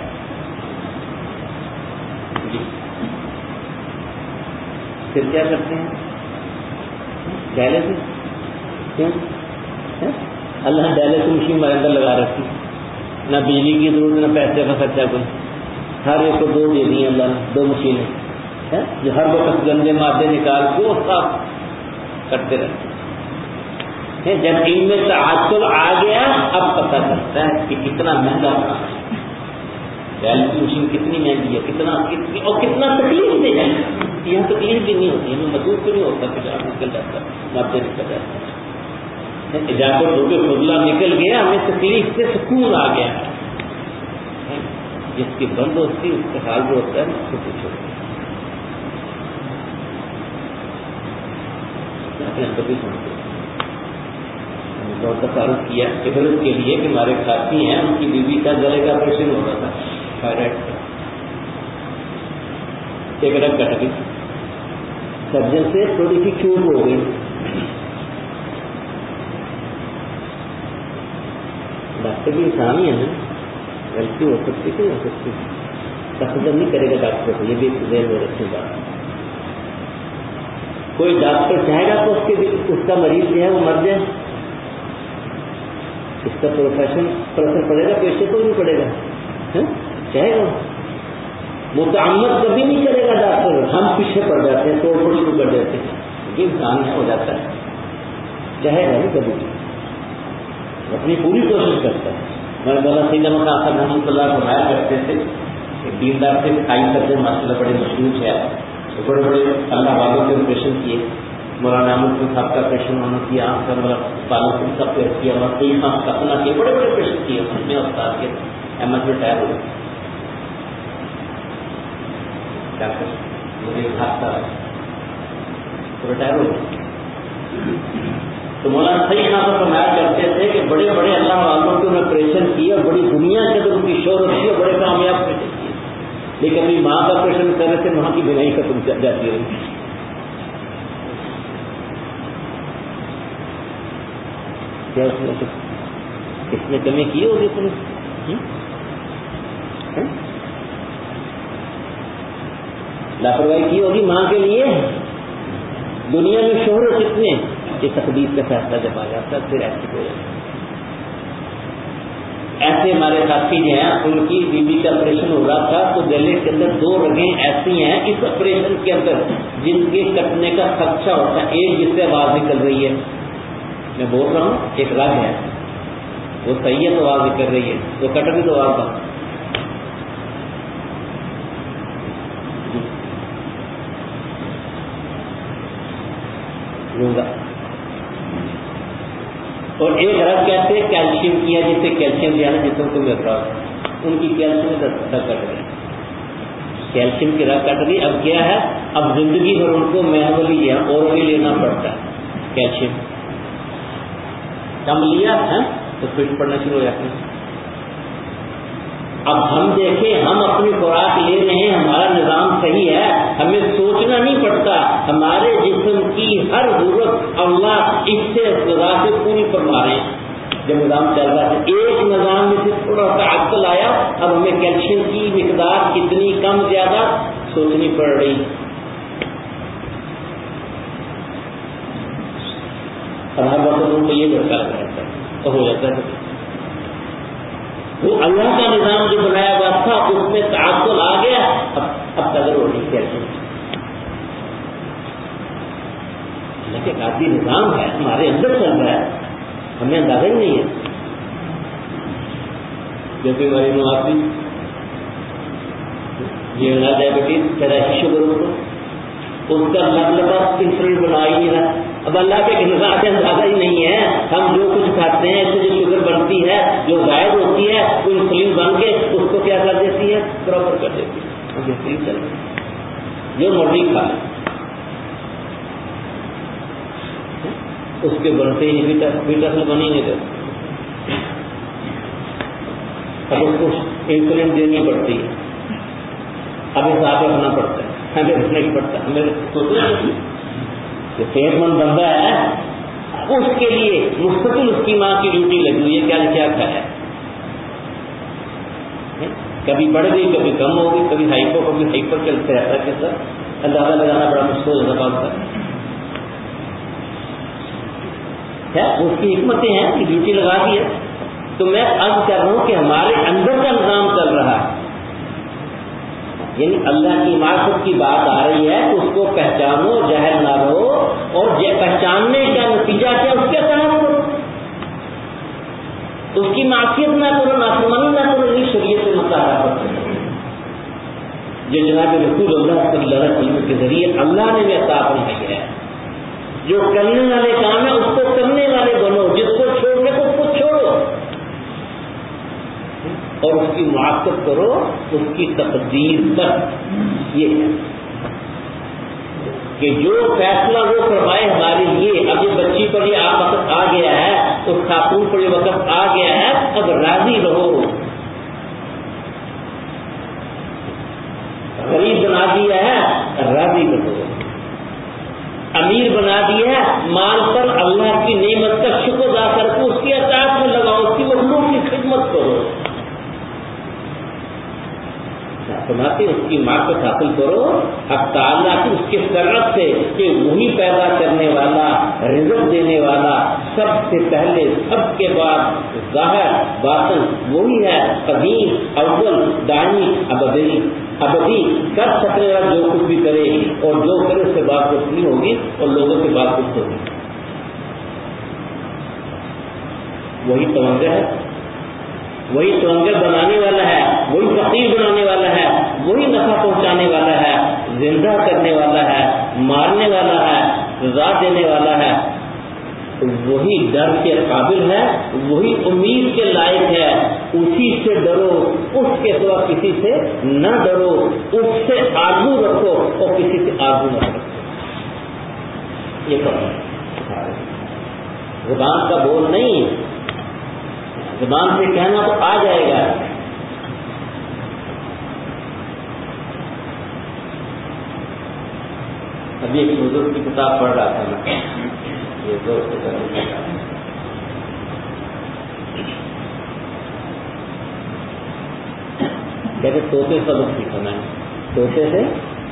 [SPEAKER 1] پھر کیا کرتے ہیں؟ ڈائلسس. کیوں؟ اللہ نے ڈائلسس مشین ہمارے اندر لگا رکھی، نہ بجلی کی ضرورت نہ پیسے کا خرچہ کوئی. ہر ایک کو دو دے دی اللہ نے، دو مشینیں جو ہر وقت گندے مادے نکال کو صاف کرتے رہتے ہیں. جب ان میں تعاقل آ گیا اب پتہ چلتا ہے کہ کتنا مہنگا ہونا ہے. ڈائلسس مشین کتنی مہنگی ہے، کتنا اور کتنا تکلیف دے ہے. یہاں تکلیف بھی نہیں ہوتی، ہمیں مدعو بھی نہیں ہوتا کہ جہاں نکل جاتا مادے نکل جاتا ہے. اجازت ہو کے فضلہ نکل گیا، ہمیں تکلیف سے سکون آ گیا. جس کی بند ہوتی ہے اس کا حال جو ہوتا ہے نا، اس کو پوچھو. کبھی سنتے بہت تعارف کیا عبرت کے لیے کہ ہمارے ساتھی ہیں، ان کی بیوی کا گلے کا آپریشن ہو رہا تھا تھائرائڈ کا. ایک رگ کٹ گئی، سرجن سے تھوڑی سی چوٹ ہو گئی. ڈاکٹر بھی انسان ہی ہے نا، غلطی ہو سکتی کہ ہو سکتی، تقدر نہیں کرے گا ڈاکٹر کو. یہ بھی ذہن میں رکھنے بات. کوئی ڈاکٹر چاہے گا تو اس کے اس کا مریض جو ہے وہ مر جائے، اس کا پروفیشن پر اثر پڑے گا، پیشے کو نہیں پڑے گا. چاہے گا متعمد کبھی نہیں کرے گا ڈاکٹر. ہم پیچھے پڑ جاتے ہیں، توڑ پھوڑ شروع کر دیتے ہیں. یہ انسان ہے، ہو جاتا ہے. چاہے گا نہیں کبھی، اپنی پوری کوشش کرتا ہے. میں مولانا سید احمد خان صاحب رحمۃ اللہ فرمایا کرتے تھے کہ دیندار سے کھائی کرتے ماشاء اللہ بڑے مشہور ہے، تو بڑے بڑے اللہ والوں کے آپریشن کیے. مولانا احمد صاحب کا آپریشن انہوں نے کیا، آنکھ کا مولانا بالوں کا آپریشن کیا، مولانا سید خان کا اپنا کیا، بڑے بڑے آپریشن کیے. انہوں نے استاد کے احمد ریٹائر ہو گئے. ڈاکٹر مجھے حادثہ ریٹائر ہو گئے. تو مولانا صحیح خان صاحب فرمایا کرتے تھے کہ بڑے بڑے اللہ والوں کے انہوں نے آپریشن کیے اور بڑی دنیا کے اندر ان کی شہرت تھی اور بڑے کامیاب آپریشن کیے. لیکن ابھی ماں کا آپریشن کر رہے تھے، وہاں کی بینائی ختم جاتی رہی. کیا اس میں اس میں کمی کی ہوگی تم نے؟ لاپرواہی کی ہوگی ماں کے لیے. دنیا میں شہرت کتنے، یہ تقدیر کا فیصلہ جب آ جاتا ہے پھر ایسی ہو جاتا ہے. ایسے ہمارے ساتھی جو ہیں، ان کی بیوی کا آپریشن ہو رہا تھا تو گلے کے اندر دو رگیں ایسی ہیں اس آپریشن کے اندر جن کے کٹنے کا خدشہ ہوتا ہے. ایک جس سے آواز نکل رہی ہے، میں بول رہا ہوں ایک رگ ہے وہ صحیح ہے تو آواز نکل رہی ہے، وہ کٹ بھی تو آواز بند. اور ایک رگ کہتے ہیں کیلشیم کی ہے، جس سے کیلشیم جو ہے نا جسم کو مل رہا ہے، ان کی کیلشیم رگ کٹ گئی، کیلشیم کی رگ کٹ گئی. اب کیا ہے، اب زندگی بھر ان کو مینولی یا اورلی لینا پڑتا ہے. کیلشیم کم لیا ہے تو فٹ پڑنا شروع ہو جاتے ہیں. اب ہم دیکھیں، ہم اپنی خوراک لے رہے ہیں، ہمارا نظام صحیح ہے، ہمیں سوچنا نہیں پڑتا ہمارے جسم کی ہر ضرورت اللہ اس سے غذا سے پوری فرما رہے ہیں. جب نظام چل رہا ہے ایک نظام میں سے تھوڑا سا عقل آیا، اب ہمیں کیلشیم کی مقدار کتنی کم زیادہ سوچنی پڑ رہی. اور ہر وقت ان کو یہ جھٹکا لگا رہتا ہے تو ہو جاتا ہے. وہ اللہ کا نظام جو بنایا ہوا تھا اس میں تعطل آ گیا. اب اب تک وہ نہیں کہتے اللہ کے قادری نظام ہے ہمارے اندر چل رہا ہے, ہمیں اندازہ ہی نہیں ہے. جیسے ہماری نواسی یہ نہ ڈائبٹیز پیدائشی شوگر ہو تو اس کا لگلگا انسولین بنا ہی نہیں رہا. اب اللہ کے نظام سے اندازہ ہی نہیں ہے. ہم جو کچھ کھاتے ہیں اس سے جو شوگر بنتی ہے جو زائد ہوتی ہے وہ انسولین بن کے اس کو کیا کر دیتی ہے, پراپر کر دیتی ہے. بہترین چل رہا جو مرضی کھا اس کے بنتے ہی بیٹا بیٹا سے بنیں گے تو اب اس کو انسولین دینی پڑتی ہے. اب حساب رکھنا پڑتا ہے, ہمیں رکھنا ہی پڑتا ہے. ہمیں جو صحت مند بندہ ہے اس کے لیے مستقل اس کی ماں کی ڈیوٹی لگی ہوئی ہے کیا کیا کھایا. کبھی بڑھ گئی کبھی کم ہوگی, کبھی ہائپو کبھی ہائپر چلتے رہتا ہے. کیسا اندازہ لگانا بڑا مشکل ہو جاتا ہے. اس کی حکمتیں ہیں کہ ڈیوٹی لگا دی ہے. تو میں اب کر رہا ہوں کہ ہمارے اندر کا نظام چل رہا ہے, یعنی اللہ کی معرفت کی بات آ رہی ہے تو اس کو پہچانو, جاہل نہ رہو, اور پہچاننے کا نتیجہ کیا اس کے اطاعت کرو, اس کی معصیت نہ کرو, نافرمانی نہ کرو. یہ شریعت سے مطالعہ کرو جو جناب رسول اللہ صلی اللہ علیہ وسلم کے ذریعے اللہ نے عطا فرمائی ہے. جو کرنے والے کام ہے اس کو کرنے والے بنو, جس کو چھوڑنے کو اس کو چھوڑو اور اس کی معاقبت کرو اس کی تقدیر پر. یہ ہے کہ جو فیصلہ وہ فرمائے ہمارے لیے. اب یہ بچی پر یہ آپ وقت آ گیا ہے, اس خاتون پر یہ وقت آ گیا ہے, اب راضی رہو. غریب بنا دیا ہے راضی رہو, امیر بنا دیا ہے مال پر اللہ کی نعمت کا شکر ادا کر کے اس کی اطاعت میں لگاؤ, اس کی مخلوق کی خدمت کرو. سناتے اس کی معرفت حاصل کرو حق تعالیٰ کی, اس کے سرعت سے کہ وہی پیدا کرنے والا, رزق دینے والا, سب سے پہلے سب کے بعد ظاہر باطن وہی ہے, قدیم اول دائمی ابدی ابدی کر سکنے والا جو کچھ بھی کرے, اور جو کرے اس سے بات کچھ نہیں ہوگی اور لوگوں سے بات کچھ ہوگی. وہی تمنگر ہے, وہی تمنگر بنانے والا ہے, وہی فقیر بنانے والا ہے, وہی نفع پہنچانے والا ہے, زندہ کرنے والا ہے, مارنے والا ہے, رضا دینے والا ہے. وہی ڈر کے قابل ہے, وہی امید کے لائق ہے. اسی سے ڈرو, اس کے سوا کسی سے نہ ڈرو, اس سے آرزو رکھو اور کسی سے آرزو نہ رکھو. یہ کہا زبان کا بول نہیں, زبان سے کہنا تو آ جائے گا. ابھی ایک بزرگ کی کتاب پڑھ رہا تھا میں, یہ دوست کہتے طوطے سبق سیکھا میں نے. طوطے سے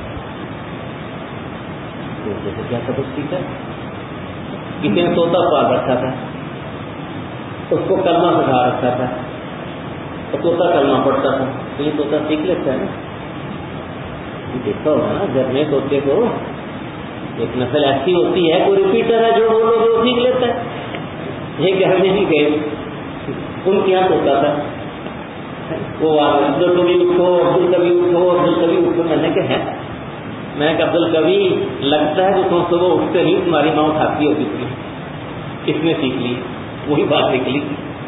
[SPEAKER 1] طوطے سے کیا سبق سیکھا؟ کسی نے طوطا پال رکھا تھا, اس کو کلمہ سکھا رکھا تھا, تو طوطا کلمہ پڑھتا تھا. تو یہ طوطا سیکھ لیتا ہے نا. دیکھا ہوگا نا گھر میں طوطے کو ایک نسل ایسی ہوتی ہے, کوئی ریپیٹر ہے جو وہ لوگ وہ سیکھ لیتا ہے. یہ گھر میں ہی گئے ان کے یہاں طوطا تھا, وہ عبدل کبھی اٹھو عبدل کبھی اٹھو عبدل کبھی اٹھو. میں نے کہا ہے, میں کہ عبدل کبھی لگتا ہے کہ تم صبح اٹھتے نہیں, تمہاری ماں اٹھاتی ہوگی تمہیں. کس نے سیکھ لی؟ وہی بات نکلی.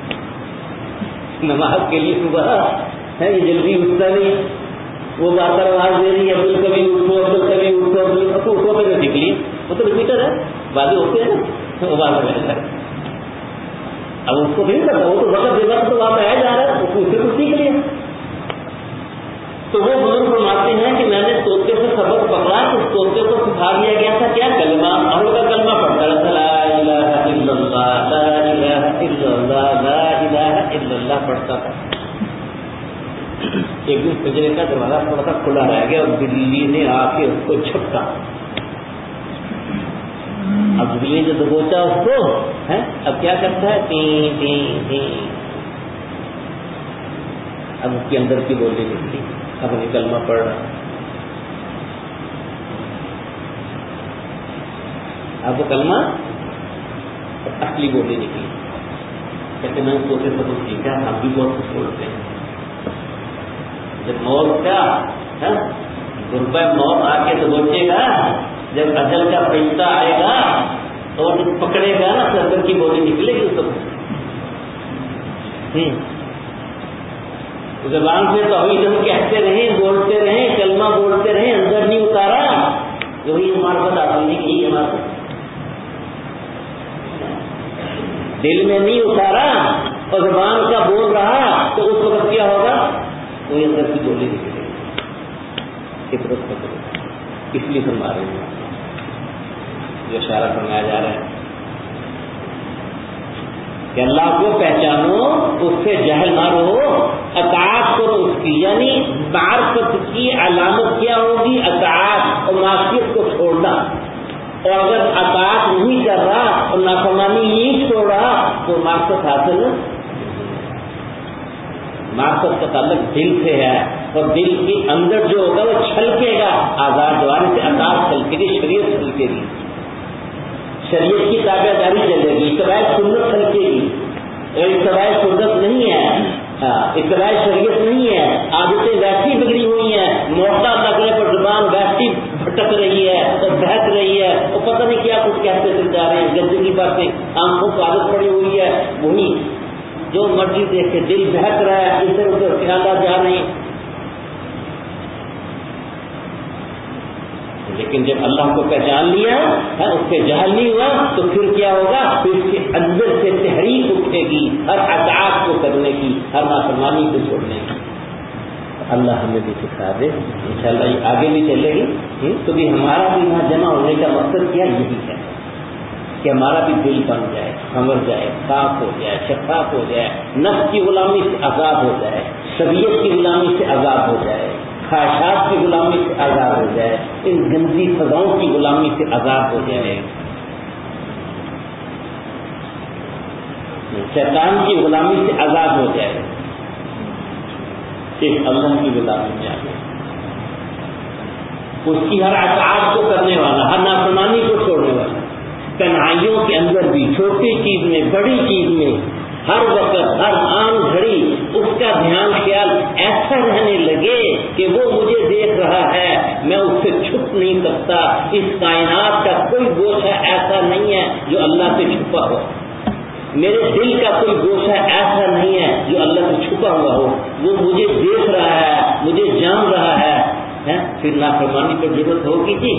[SPEAKER 1] نماز کے لیے صبح ہے یہ جلدی اٹھتا نہیں, وہ بات آواز دے رہی ہے عبدل کبھی اٹھو عبدل کبھی اٹھو عبدل اٹھو اٹھو پہ سیکھ لی. وہ تو ریپیٹر ہے, بازی ہوتے ہیں نا, وہ بات میں اب اس کو نہیں کرتا, وہ تو وقت دے وقت تو وہاں پہ آیا جا رہا ہے, اس سے کچھ سیکھ لیا. تو وہ بزرگ فرماتے ہیں کہ میں نے طوطے سے سبق پکڑا, اس طوطے کو سکھا دیا گیا تھا کیا کلمہ, اور کا کلمہ پڑھتا رہتا, لا الہ الا اللہ لا الہ الا اللہ لا الہ الا اللہ پڑھتا تھا. ایک دن پنجرے کا دروازہ تھوڑا سا کھلا رہ گیا اور بلی نے آ کے اس کو جھپٹا. اب بجلی جو دبوچا اس کو ہے اب کیا کرتا ہے ٹی ٹی ٹی اب اس کے اندر کی بولی نکلی اب وہ کلمہ پڑھ رہا اب وہ کلمہ اصلی بولی نکلی کہتے میں اس کو سے سب سیکھا ہم بھی بہت کچھ بولتے ہیں جب موت کا غربہ موت آ کے دبوچے گا جب اجل کا فرشتہ آئے گا تو جب پکڑے گا نا تو اندر کی بولی نکلے گی سب زبان سے تو ابھی ہم کہتے رہے بولتے رہے کلمہ بولتے رہے اندر نہیں اتارا وہی معرفت آتی نہیں کی ہمارا دل میں نہیں اتارا اور زبان کا بول رہا تو اس وقت کیا ہوگا وہی اندر کی بولی نکلے گی عبرت پکڑے اس لیے فرما رہے ہیں جو اشارہ فرمایا جا رہا ہے کہ اللہ کو پہچانو اس سے جہل نہ رہو اطاعت کرو اس کی یعنی معرفت کی علامت کیا ہوگی اطاعت اور معصیت کو چھوڑنا اور اگر اطاعت نہیں کر رہا اور نافرمانی نہیں چھوڑ رہا تو معرفت حاصل معرفت کا تعلق دل سے ہے اور دل کے اندر جو ہوگا وہ چھلکے گا آزاد دوارے سے اطاعت چھلکے گی شریعت چھلکے گی شریعت کی تابع داری چلے گی اتباع سنت چھلکے گی اتباع سنت نہیں ہے اتباع شریعت نہیں ہے عادتیں ویسی بگڑی ہوئی ہیں موقع لگنے پر زبان ویسی بھٹک رہی ہے اور بہک رہی ہے اور پتہ نہیں کیا کچھ کہتے چل جا رہے ہیں گندگی کی باتیں آنکھوں کو عادت پڑی ہوئی ہے وہی جو مرضی دیکھ کے دل بہک رہا ہے ادھر ادھر خیالات جا رہے ہیں لیکن جب اللہ کو پہچان لیا ہے اس سے جہل نہیں ہوا تو پھر کیا ہوگا پھر اس کے اندر سے تحریک اٹھے گی ہر اطاعت کو کرنے کی ہر نافرمانی کو چھوڑنے کی اللہ ہمیں بھی سکھا دے انشاءاللہ یہ آگے بھی چلے گی تو بھی ہمارا بھی یہاں جمع ہونے کا مقصد کیا یہی ہے کہ ہمارا بھی دل بن جائے سنور جائے صاف ہو جائے شفاف ہو جائے نفس کی غلامی سے آزاد ہو جائے طبیعت کی غلامی سے آزاد ہو جائے خواہشات کی غلامی سے آزاد ہو جائے ان گندی فضاؤں کی غلامی سے آزاد ہو جائے شیطان کی غلامی سے آزاد ہو جائے صرف اللہ کی غلامی میں آ جائے اس کی ہر اطاعت کو کرنے والا ہر نافرمانی کو چھوڑنے والا تنہائیوں کے اندر بھی چھوٹی چیز میں بڑی چیز میں ہر وقت ہر عام گھڑی اس کا دھیان خیال ایسا رہنے لگے کہ وہ مجھے دیکھ رہا ہے میں اس سے چھپ نہیں سکتا اس کائنات کا کوئی گوشہ ایسا نہیں ہے جو اللہ سے چھپا ہو میرے دل کا کوئی گوشہ ایسا نہیں ہے جو اللہ سے چھپا ہوا ہو وہ مجھے دیکھ رہا ہے مجھے جان رہا ہے پھر نافرمانی پر ضرورت ہوگی جی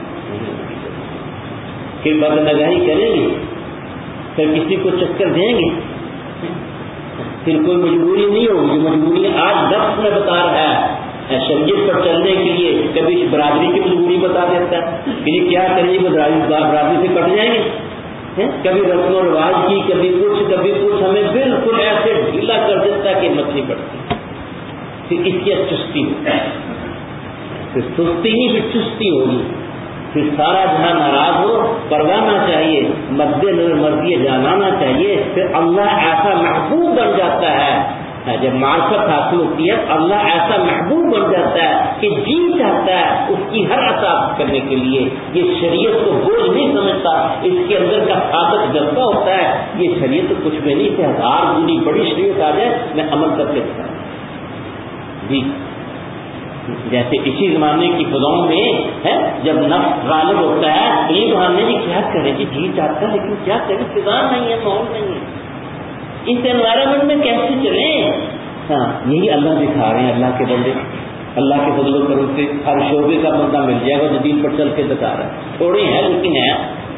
[SPEAKER 1] پھر بدنگاہی کریں گے پھر کسی کو چکر دیں گے پھر کوئی مجبوری نہیں ہوگی جو مجبوری آج نفس میں بتا رہا ہے شریعت پر چلنے کے لیے کبھی برادری کی مجبوری بتا دیتا ہے کہ یہ کیا کریں برادری سے کٹ جائیں گے کبھی رسم و رواج کی کبھی کچھ کبھی کچھ ہمیں بالکل ایسے ڈھیلا کر دیتا کہ ہمت نہیں پڑتی پھر اس کی چستی ہوتی ہے پھر سستی نہیں پھر چستی ہوگی پھر سارا جہاں ناراض ہو کروانا چاہیے مد نظر مرضی جانانا چاہیے پھر اللہ ایسا محبوب بن جاتا ہے جب معرفت حاصل ہوتی ہے اللہ ایسا محبوب بن جاتا ہے کہ جی چاہتا ہے اس کی ہر اطاعت کرنے کے لیے یہ شریعت کو بوجھ نہیں سمجھتا اس کے اندر کا صادق جذبہ ہوتا ہے یہ شریعت تو کچھ بھی نہیں تھے ہزار گنی بڑی شریعت آ جائے میں عمل کر کے دکھاؤں جی جیسے اسی زمانے کی فضاؤں میں ہے جب نفس غالب ہوتا ہے یہ بہانے جی کیا کرے جی جی چاہتا ہے لیکن کیا کرے انتظام نہیں ہے ماحول نہیں ہے اس انوائرمنٹ میں کیسے چلیں ہاں یہی اللہ دکھا رہے ہیں اللہ کے بندے اللہ کے فضل و کرم سے ہر شعبے کا بندہ مل جائے گا جو دین پر چل کے دکھا رہا ہے تھوڑے ہیں لیکن ہے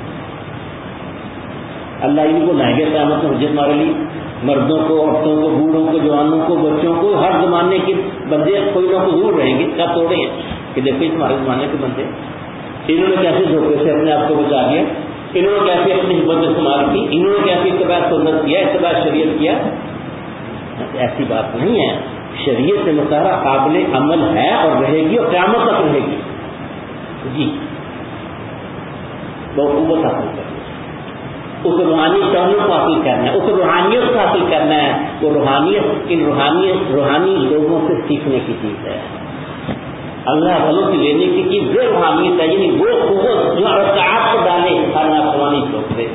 [SPEAKER 1] اللہ ان کو لائیں گے قیامت میں حجت ہمارے لیے مردوں کو عورتوں کو بوڑھوں کو جوانوں کو بچوں کو ہر زمانے کے بندے کوئی نہ کوئی ضرور رہیں گے کیا توڑے ہیں کہ دیکھو تمہارے زمانے کے بندے انہوں نے کیسے دھوکے سے اپنے آپ کو بچا لیا انہوں نے کیسے اپنی حکمت استعمال کی انہوں نے کیسے اتباع سنت کیا اتباع شریعت کیا ایسی بات نہیں ہے شریعت سے مطالعہ قابل عمل ہے اور رہے گی اور قیامت تک رہے گی جی وہ قوت حاصل کرنا ہے، اس روحانی شعور کو حاصل کرنا ہے، اس روحانیت کو حاصل کرنا ہے. وہ روحانیت ان روحانیت روحانی لوگوں سے سیکھنے کی چیز ہے، اللہ والوں سے لینے کی چیز وہ روحانیت ہے، یعنی وہ قوت جو ارکعات کو ڈالے ہر نافرمانی لوگ سے.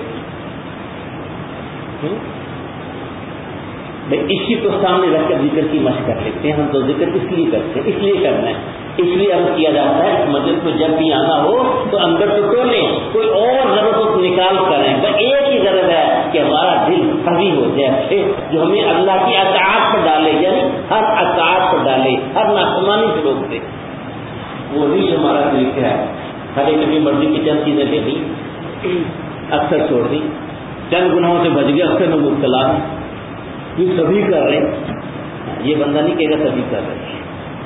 [SPEAKER 1] بھائی اسی کو سامنے رکھ کر ذکر کی مشق کر لیتے ہیں. ہم تو ذکر اس لیے کرتے ہیں، اس لیے کرنا ہے، اس لیے ہم کیا جاتا ہے اس مجلس میں جب بھی آنا ہو تو اندر تو ٹولیں، کوئی اور ضرورت نکال کریں. بس ایک ہی ضرورت ہے کہ ہمارا دل قوی ہو جائے، جو ہمیں اللہ کی اطاعت پر ڈالے، یعنی ہر اطاعت پر ڈالے، ہر نافرمانی سے روک دے. وہ نہیں ہمارا طریقہ ہے. ہر ایک اپنی مرضی کی چند چیزیں دے دی، اکثر چھوڑ دی، چند گناہوں سے بچ گیا، اکثر میں مبتلا یہ سبھی کر رہے ہیں. یہ بندہ نہیں کہے گا سبھی کر رہے ہیں،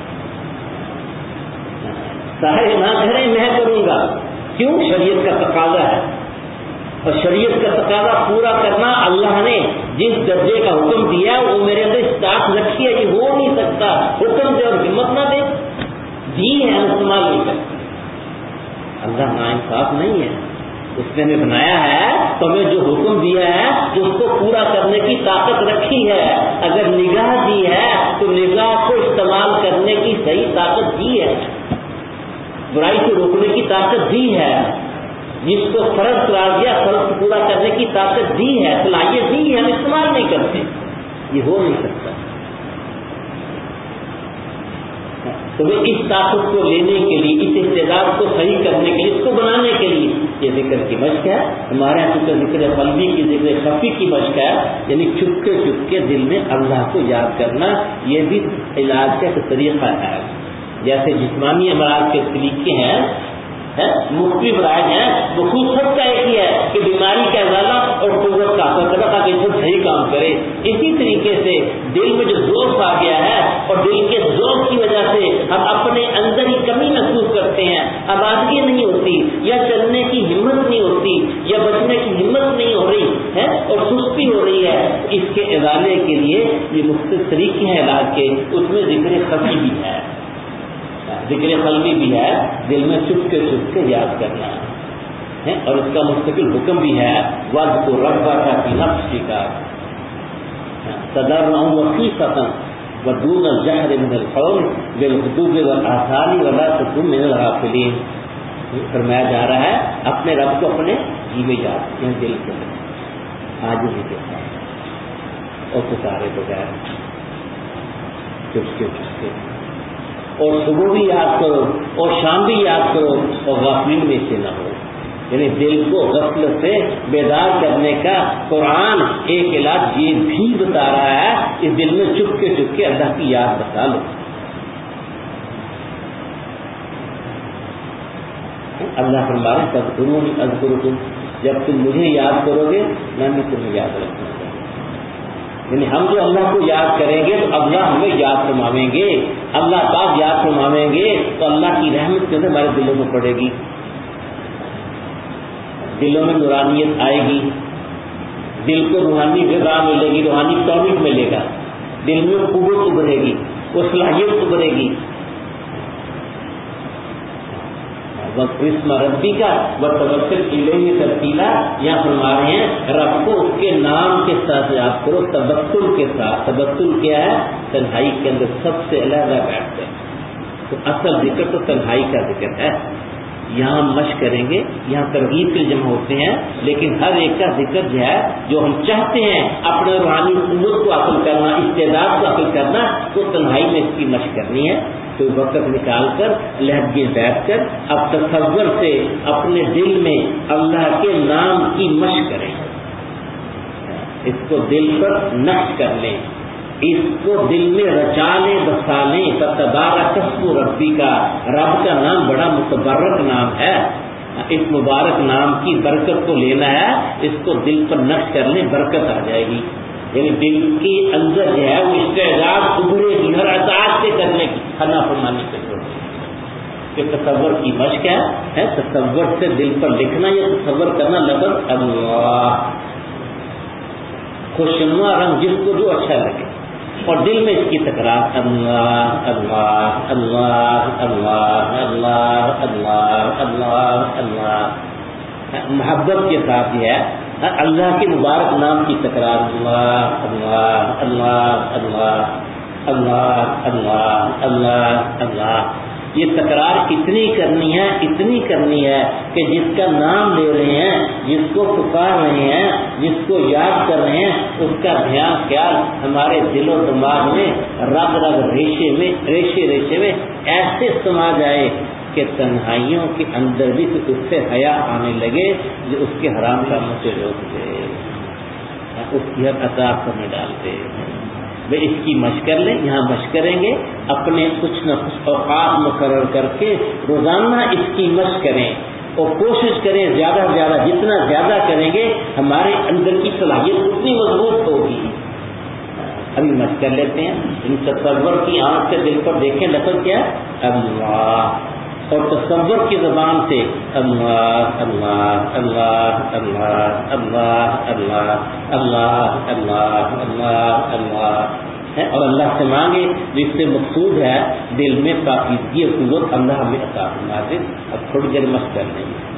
[SPEAKER 1] سارے نہ کریں میں کروں گا. کیوں؟ شریعت کا تقاضا ہے، اور شریعت کا تقاضا پورا کرنا اللہ نے جس درجے کا حکم دیا وہ میرے اندر استطاعت رکھی ہے، یہ ہو نہیں سکتا. حکم دے اور ہمت نہ دے، دی ہے استعمال نہیں کرتے. اللہ ناانصاف نہیں ہے، اس نے ہمیں بنایا ہے تو ہمیں جو حکم دیا ہے اس کو پورا کرنے کی طاقت رکھی ہے. اگر نگاہ دی ہے تو نگاہ کو استعمال کرنے کی صحیح طاقت دی ہے، برائی کو روکنے کی طاقت دی ہے، جس کو فرض قرار دیا فرض کو پورا کرنے کی طاقت دی ہے، صلاحیت دی ہے، ہم استعمال نہیں کرتے. یہ ہو نہیں سکتا. تو اس طاقت کو لینے کے لیے، اس استعداد کو صحیح کرنے کے لیے، اس کو بنانے کے لیے یہ ذکر کی مشق ہے. ہمارے یہاں چونکہ ذکر قلبی کی ذکر خفی کی مشق ہے، یعنی چھپ کے چھپ کے دل میں اللہ کو یاد کرنا. یہ بھی علاج کا ایک طریقہ ہے. جیسے جسمانی امراض کے طریقے ہیں، مختلف علاج ہیں، مخصوص سب کا ایک ہی ہے کہ بیماری کا ازالہ اور قوت کا اثر کرنا تاکہ خود صحیح کام کرے. اسی طریقے سے دل میں جو ذوق آ گیا ہے اور دل کے ذوق کی وجہ سے ہم اپنے اندر ہی کمی محسوس کرتے ہیں، آبادگی نہیں ہوتی، یا چلنے کی ہمت نہیں ہوتی، یا بچنے کی ہمت نہیں ہو رہی ہے اور سستی ہو رہی ہے. اس کے ازالے کے لیے یہ مختلف طریقے ہیں علاج کے. اس میں ذکر خفی بھی ہے، ذکر قلبی بھی ہے، دل میں چھپ کے چھپ کے یاد کرنا ہے. اور اس کا مستقل حکم بھی ہے، وقت کو ربا کا کی نفس کا صدر وخیفۃ ودون الجہر من القول بالغدو والآصال ولا تکن من الغافلین. فرمایا جا رہا ہے اپنے رب کو اپنے جی میں یاد، یعنی دل کے آج ہی کے ساتھ اور پکارے بغیر چپ کے چپ کے، اور صبح بھی یاد کرو اور شام بھی یاد کرو اور غافلین میں سے نہ ہو. یعنی دل کو غفلت سے بیدار کرنے کا قرآن ایک علاج یہ بھی بتا رہا ہے. اس دل میں چپ کے چپ کے اللہ کی یاد بتا لو. اللہ فرما رہے تذکرونی اذکرکم، جب تم مجھے یاد کرو گے میں بھی تمہیں یاد رکھوں گا. یعنی ہم جو اللہ کو یاد کریں گے تو اللہ ہمیں یاد فرماویں گے. اللہ پاک یاد فرماویں گے تو اللہ کی رحمت جو ہے ہمارے دلوں میں پڑے گی، دلوں میں نورانیت آئے گی، دل کو روحانی غذا ملے گی، روحانی توفیق ملے گا، دل میں قوت ابھرے گی، وہ صلاحیت ابھرے گی. وَقِسْمَ رَبِّكَ وَتَوَكَّلْ إِلَيْهِ تَوَكُّلًا. یہاں فرما رہے ہیں رب کو اس کے نام کے ساتھ یاد کرو، تبتل کے ساتھ. تبتل کیا ہے؟ تنہائی کے اندر سب سے علیحدہ بیٹھ کر. تو اصل ذکر تو تنہائی کا ذکر ہے. یہاں ہم مشق کریں گے، یہاں ترغیب کے جمع ہوتے ہیں، لیکن ہر ایک کا ذکر جو ہے جو ہم چاہتے ہیں اپنے روحانی قوت کو حاصل کرنا، استعداد کو حاصل کرنا، تو تنہائی میں اس کی مشق کرنی ہے. تو وقت نکال کر لہجے بیٹھ کر اب تصور سے اپنے دل میں اللہ کے نام کی مشق کریں، اس کو دل پر نقش کر لیں، اس کو دل میں رچا لیں، بسا لیں. تبارک اسم ربی کا، رب کا نام بڑا متبرک نام ہے. اس مبارک نام کی برکت کو لینا ہے، اس کو دل پر نقش کر لیں، برکت آ جائے گی. یعنی دل کے اندر جو ہے وہ استعداد ابھرے گی ہر اطاعت سے کرنے کی، خنا فرمانے سے چھوڑنے کی. تصور کی مشق ہے، تصور سے دل پر لکھنا یا تصور کرنا لفظ اللہ، خوشنما رنگ جس کو جو اچھا لگے، اور دل میں اس کی تکرار اللہ اللہ اللہ اللہ اللہ اللہ اللہ اللہ. محبت کے ساتھ یہ ہے اللہ کے مبارک نام کی تکرار، اللہ اللہ اللہ اللہ اللہ اللہ اللہ اللہ، یہ تکرار اتنی کرنی ہے اتنی کرنی ہے کہ جس کا نام لے رہے ہیں، جس کو پکار رہے ہیں، جس کو یاد کر رہے ہیں، اس کا دھیان خیال ہمارے دل و دماغ میں رگ رگ ریشے میں ریشے ریشے میں ایسے سما جائے کہ تنہائیوں کے اندر بھی تو اس سے حیا آنے لگے جو اس کے حرام کاموں سے روک دے، اس کی ہر عذاب کو میں ڈالتے۔ وہ اس کی مشق کر لیں، یہاں مشق کریں گے، اپنے کچھ نہ کچھ اوقات مقرر کر کے روزانہ اس کی مشق کریں اور کوشش کریں زیادہ سے زیادہ، جتنا زیادہ کریں گے ہمارے اندر کی صلاحیت اتنی مضبوط ہوگی۔ ابھی مشق کر لیتے ہیں، ان تصور کی آنکھ سے دل پر دیکھیں، لفظ کیا ہے اللہ، اور تصور کی زبان سے اللہ اللہ اللہ اللہ اللہ اللہ اللہ اللہ اللہ اللہ، اور اللہ سے مانگے جس سے مقصود ہے دل میں پاکیزگی اور قوت، اللہ ہمیں عطا فرما دے۔ اب تھوڑی دیر مشق کر لیں گے۔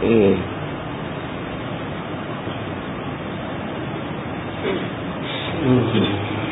[SPEAKER 2] Hmm. Hmm.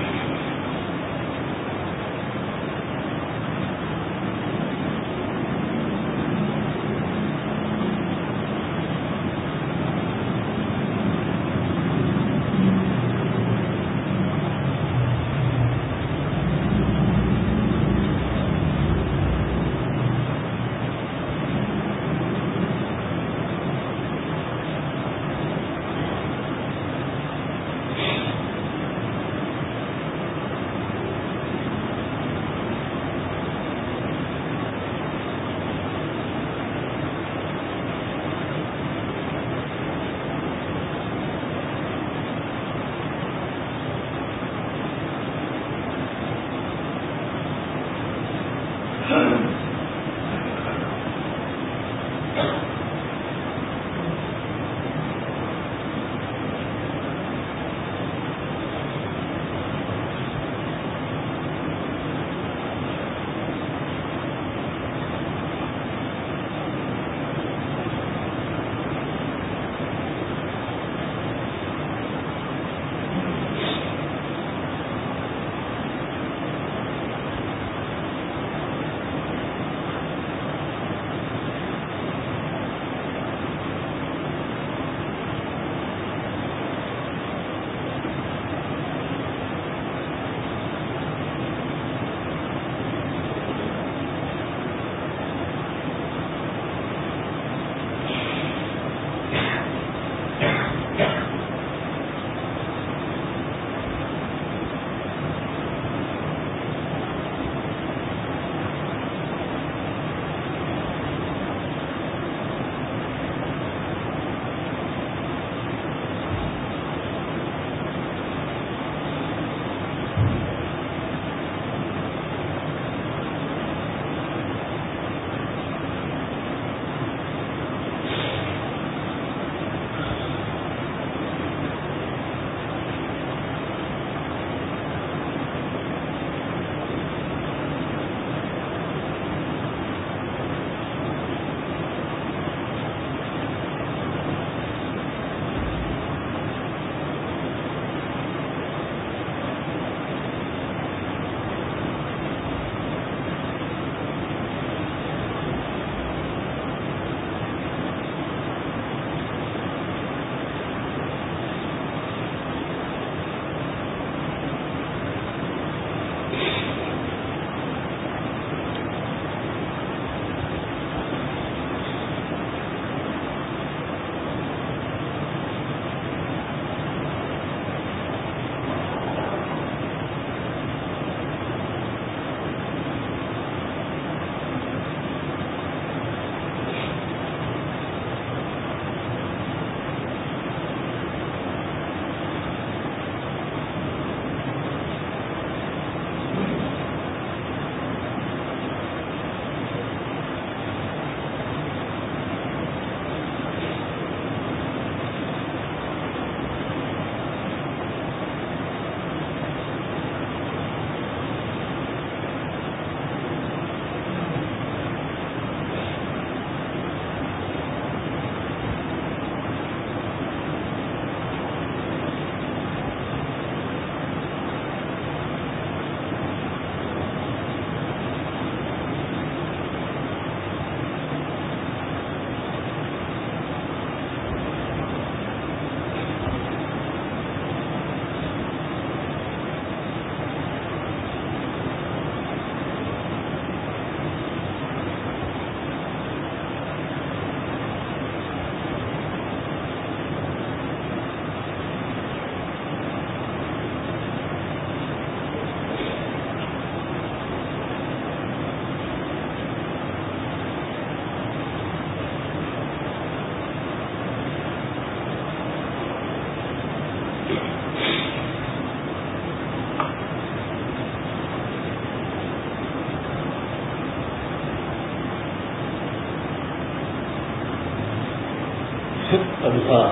[SPEAKER 3] الله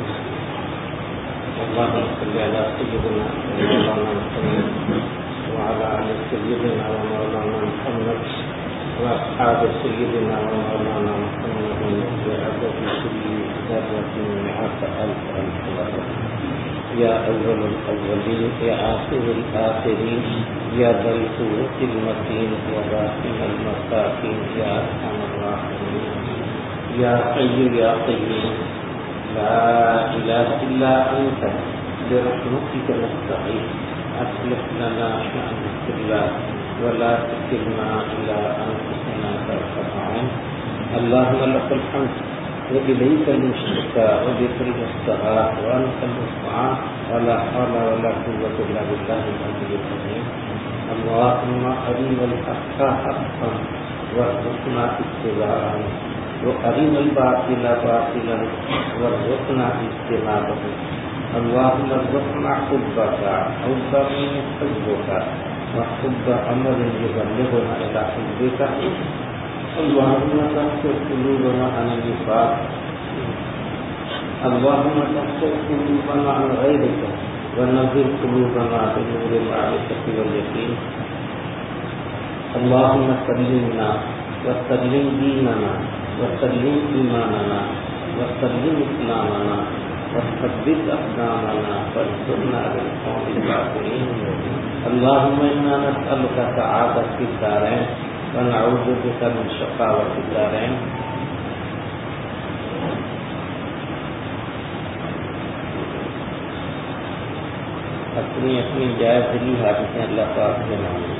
[SPEAKER 3] اللهم صل على سيدنا ومولانا محمد وعلى آل سيدنا ومولانا محمد وأصحاب سيدنا ومولانا محمد بعدد كل ذرة مئة ألف ألف مرة. يا أول الأولين يا آخر الآخرين يا ذا القوة المتين يا راحم المساكين يا أرحم الراحمين يا حي يا قيوم لا إله إلا أنت برحمتك نستغيث أصلح لنا شأننا كله ولا تكلنا إلى أنفسنا طرفة عين. اللهم لك الحمد وإليك المشتكى وبك المستغاث وأنت المستعان ولا حول ولا قوة إلا بالله العلي العظيم. اللهم أرنا الحق حقا وارزقنا اتباعه وأرنا الباطل باطلا وارزقنا اجتنابه. اللهم ارزقنا حبك حبا يحبك وحب عمل يبلغنا إلى حبك. اللهم تغفر قلوبنا عن النفاق. اللهم تغفر قلوبنا عن غيرك ونذر قلوبنا بنور المعرفة واليقين. اللهم سلمنا وسلم ديننا وسلم إيماننا وسلم إسلامنا وثبت أقدامنا وانصرنا على القوم الكافرين. اللهم إنا نسألك سعادة في الدارين ونعوذ بك من شقاوة الدارين. اپنی اپنی جائز دلی حاجتیں اللہ پاک سے مانگیں.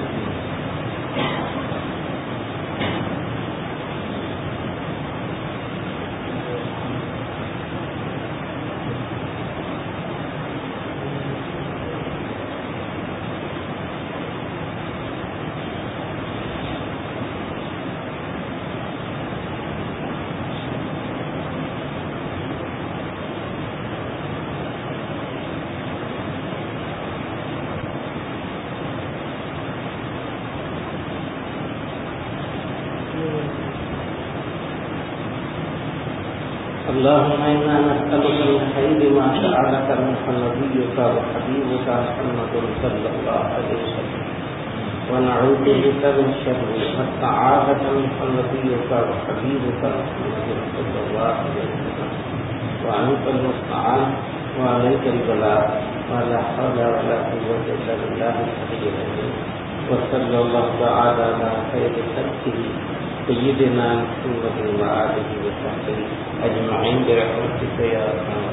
[SPEAKER 3] اللهم إنا نسألك من خير ما سألك منه نبيك وحبيبك محمد صلى الله عليه وسلم ونعوذ بك من شر ما استعاذك منه نبيك وحبيبك محمد صلى الله عليه وسلم وأنت المستعان وعليك البلاغ ولا حول ولا قوة إلا بالله العلي العظيم. وصلى الله تعالى على خير خلقه سيدنا محمد وآله وصحبه أجمعين برحمتك يا أرحم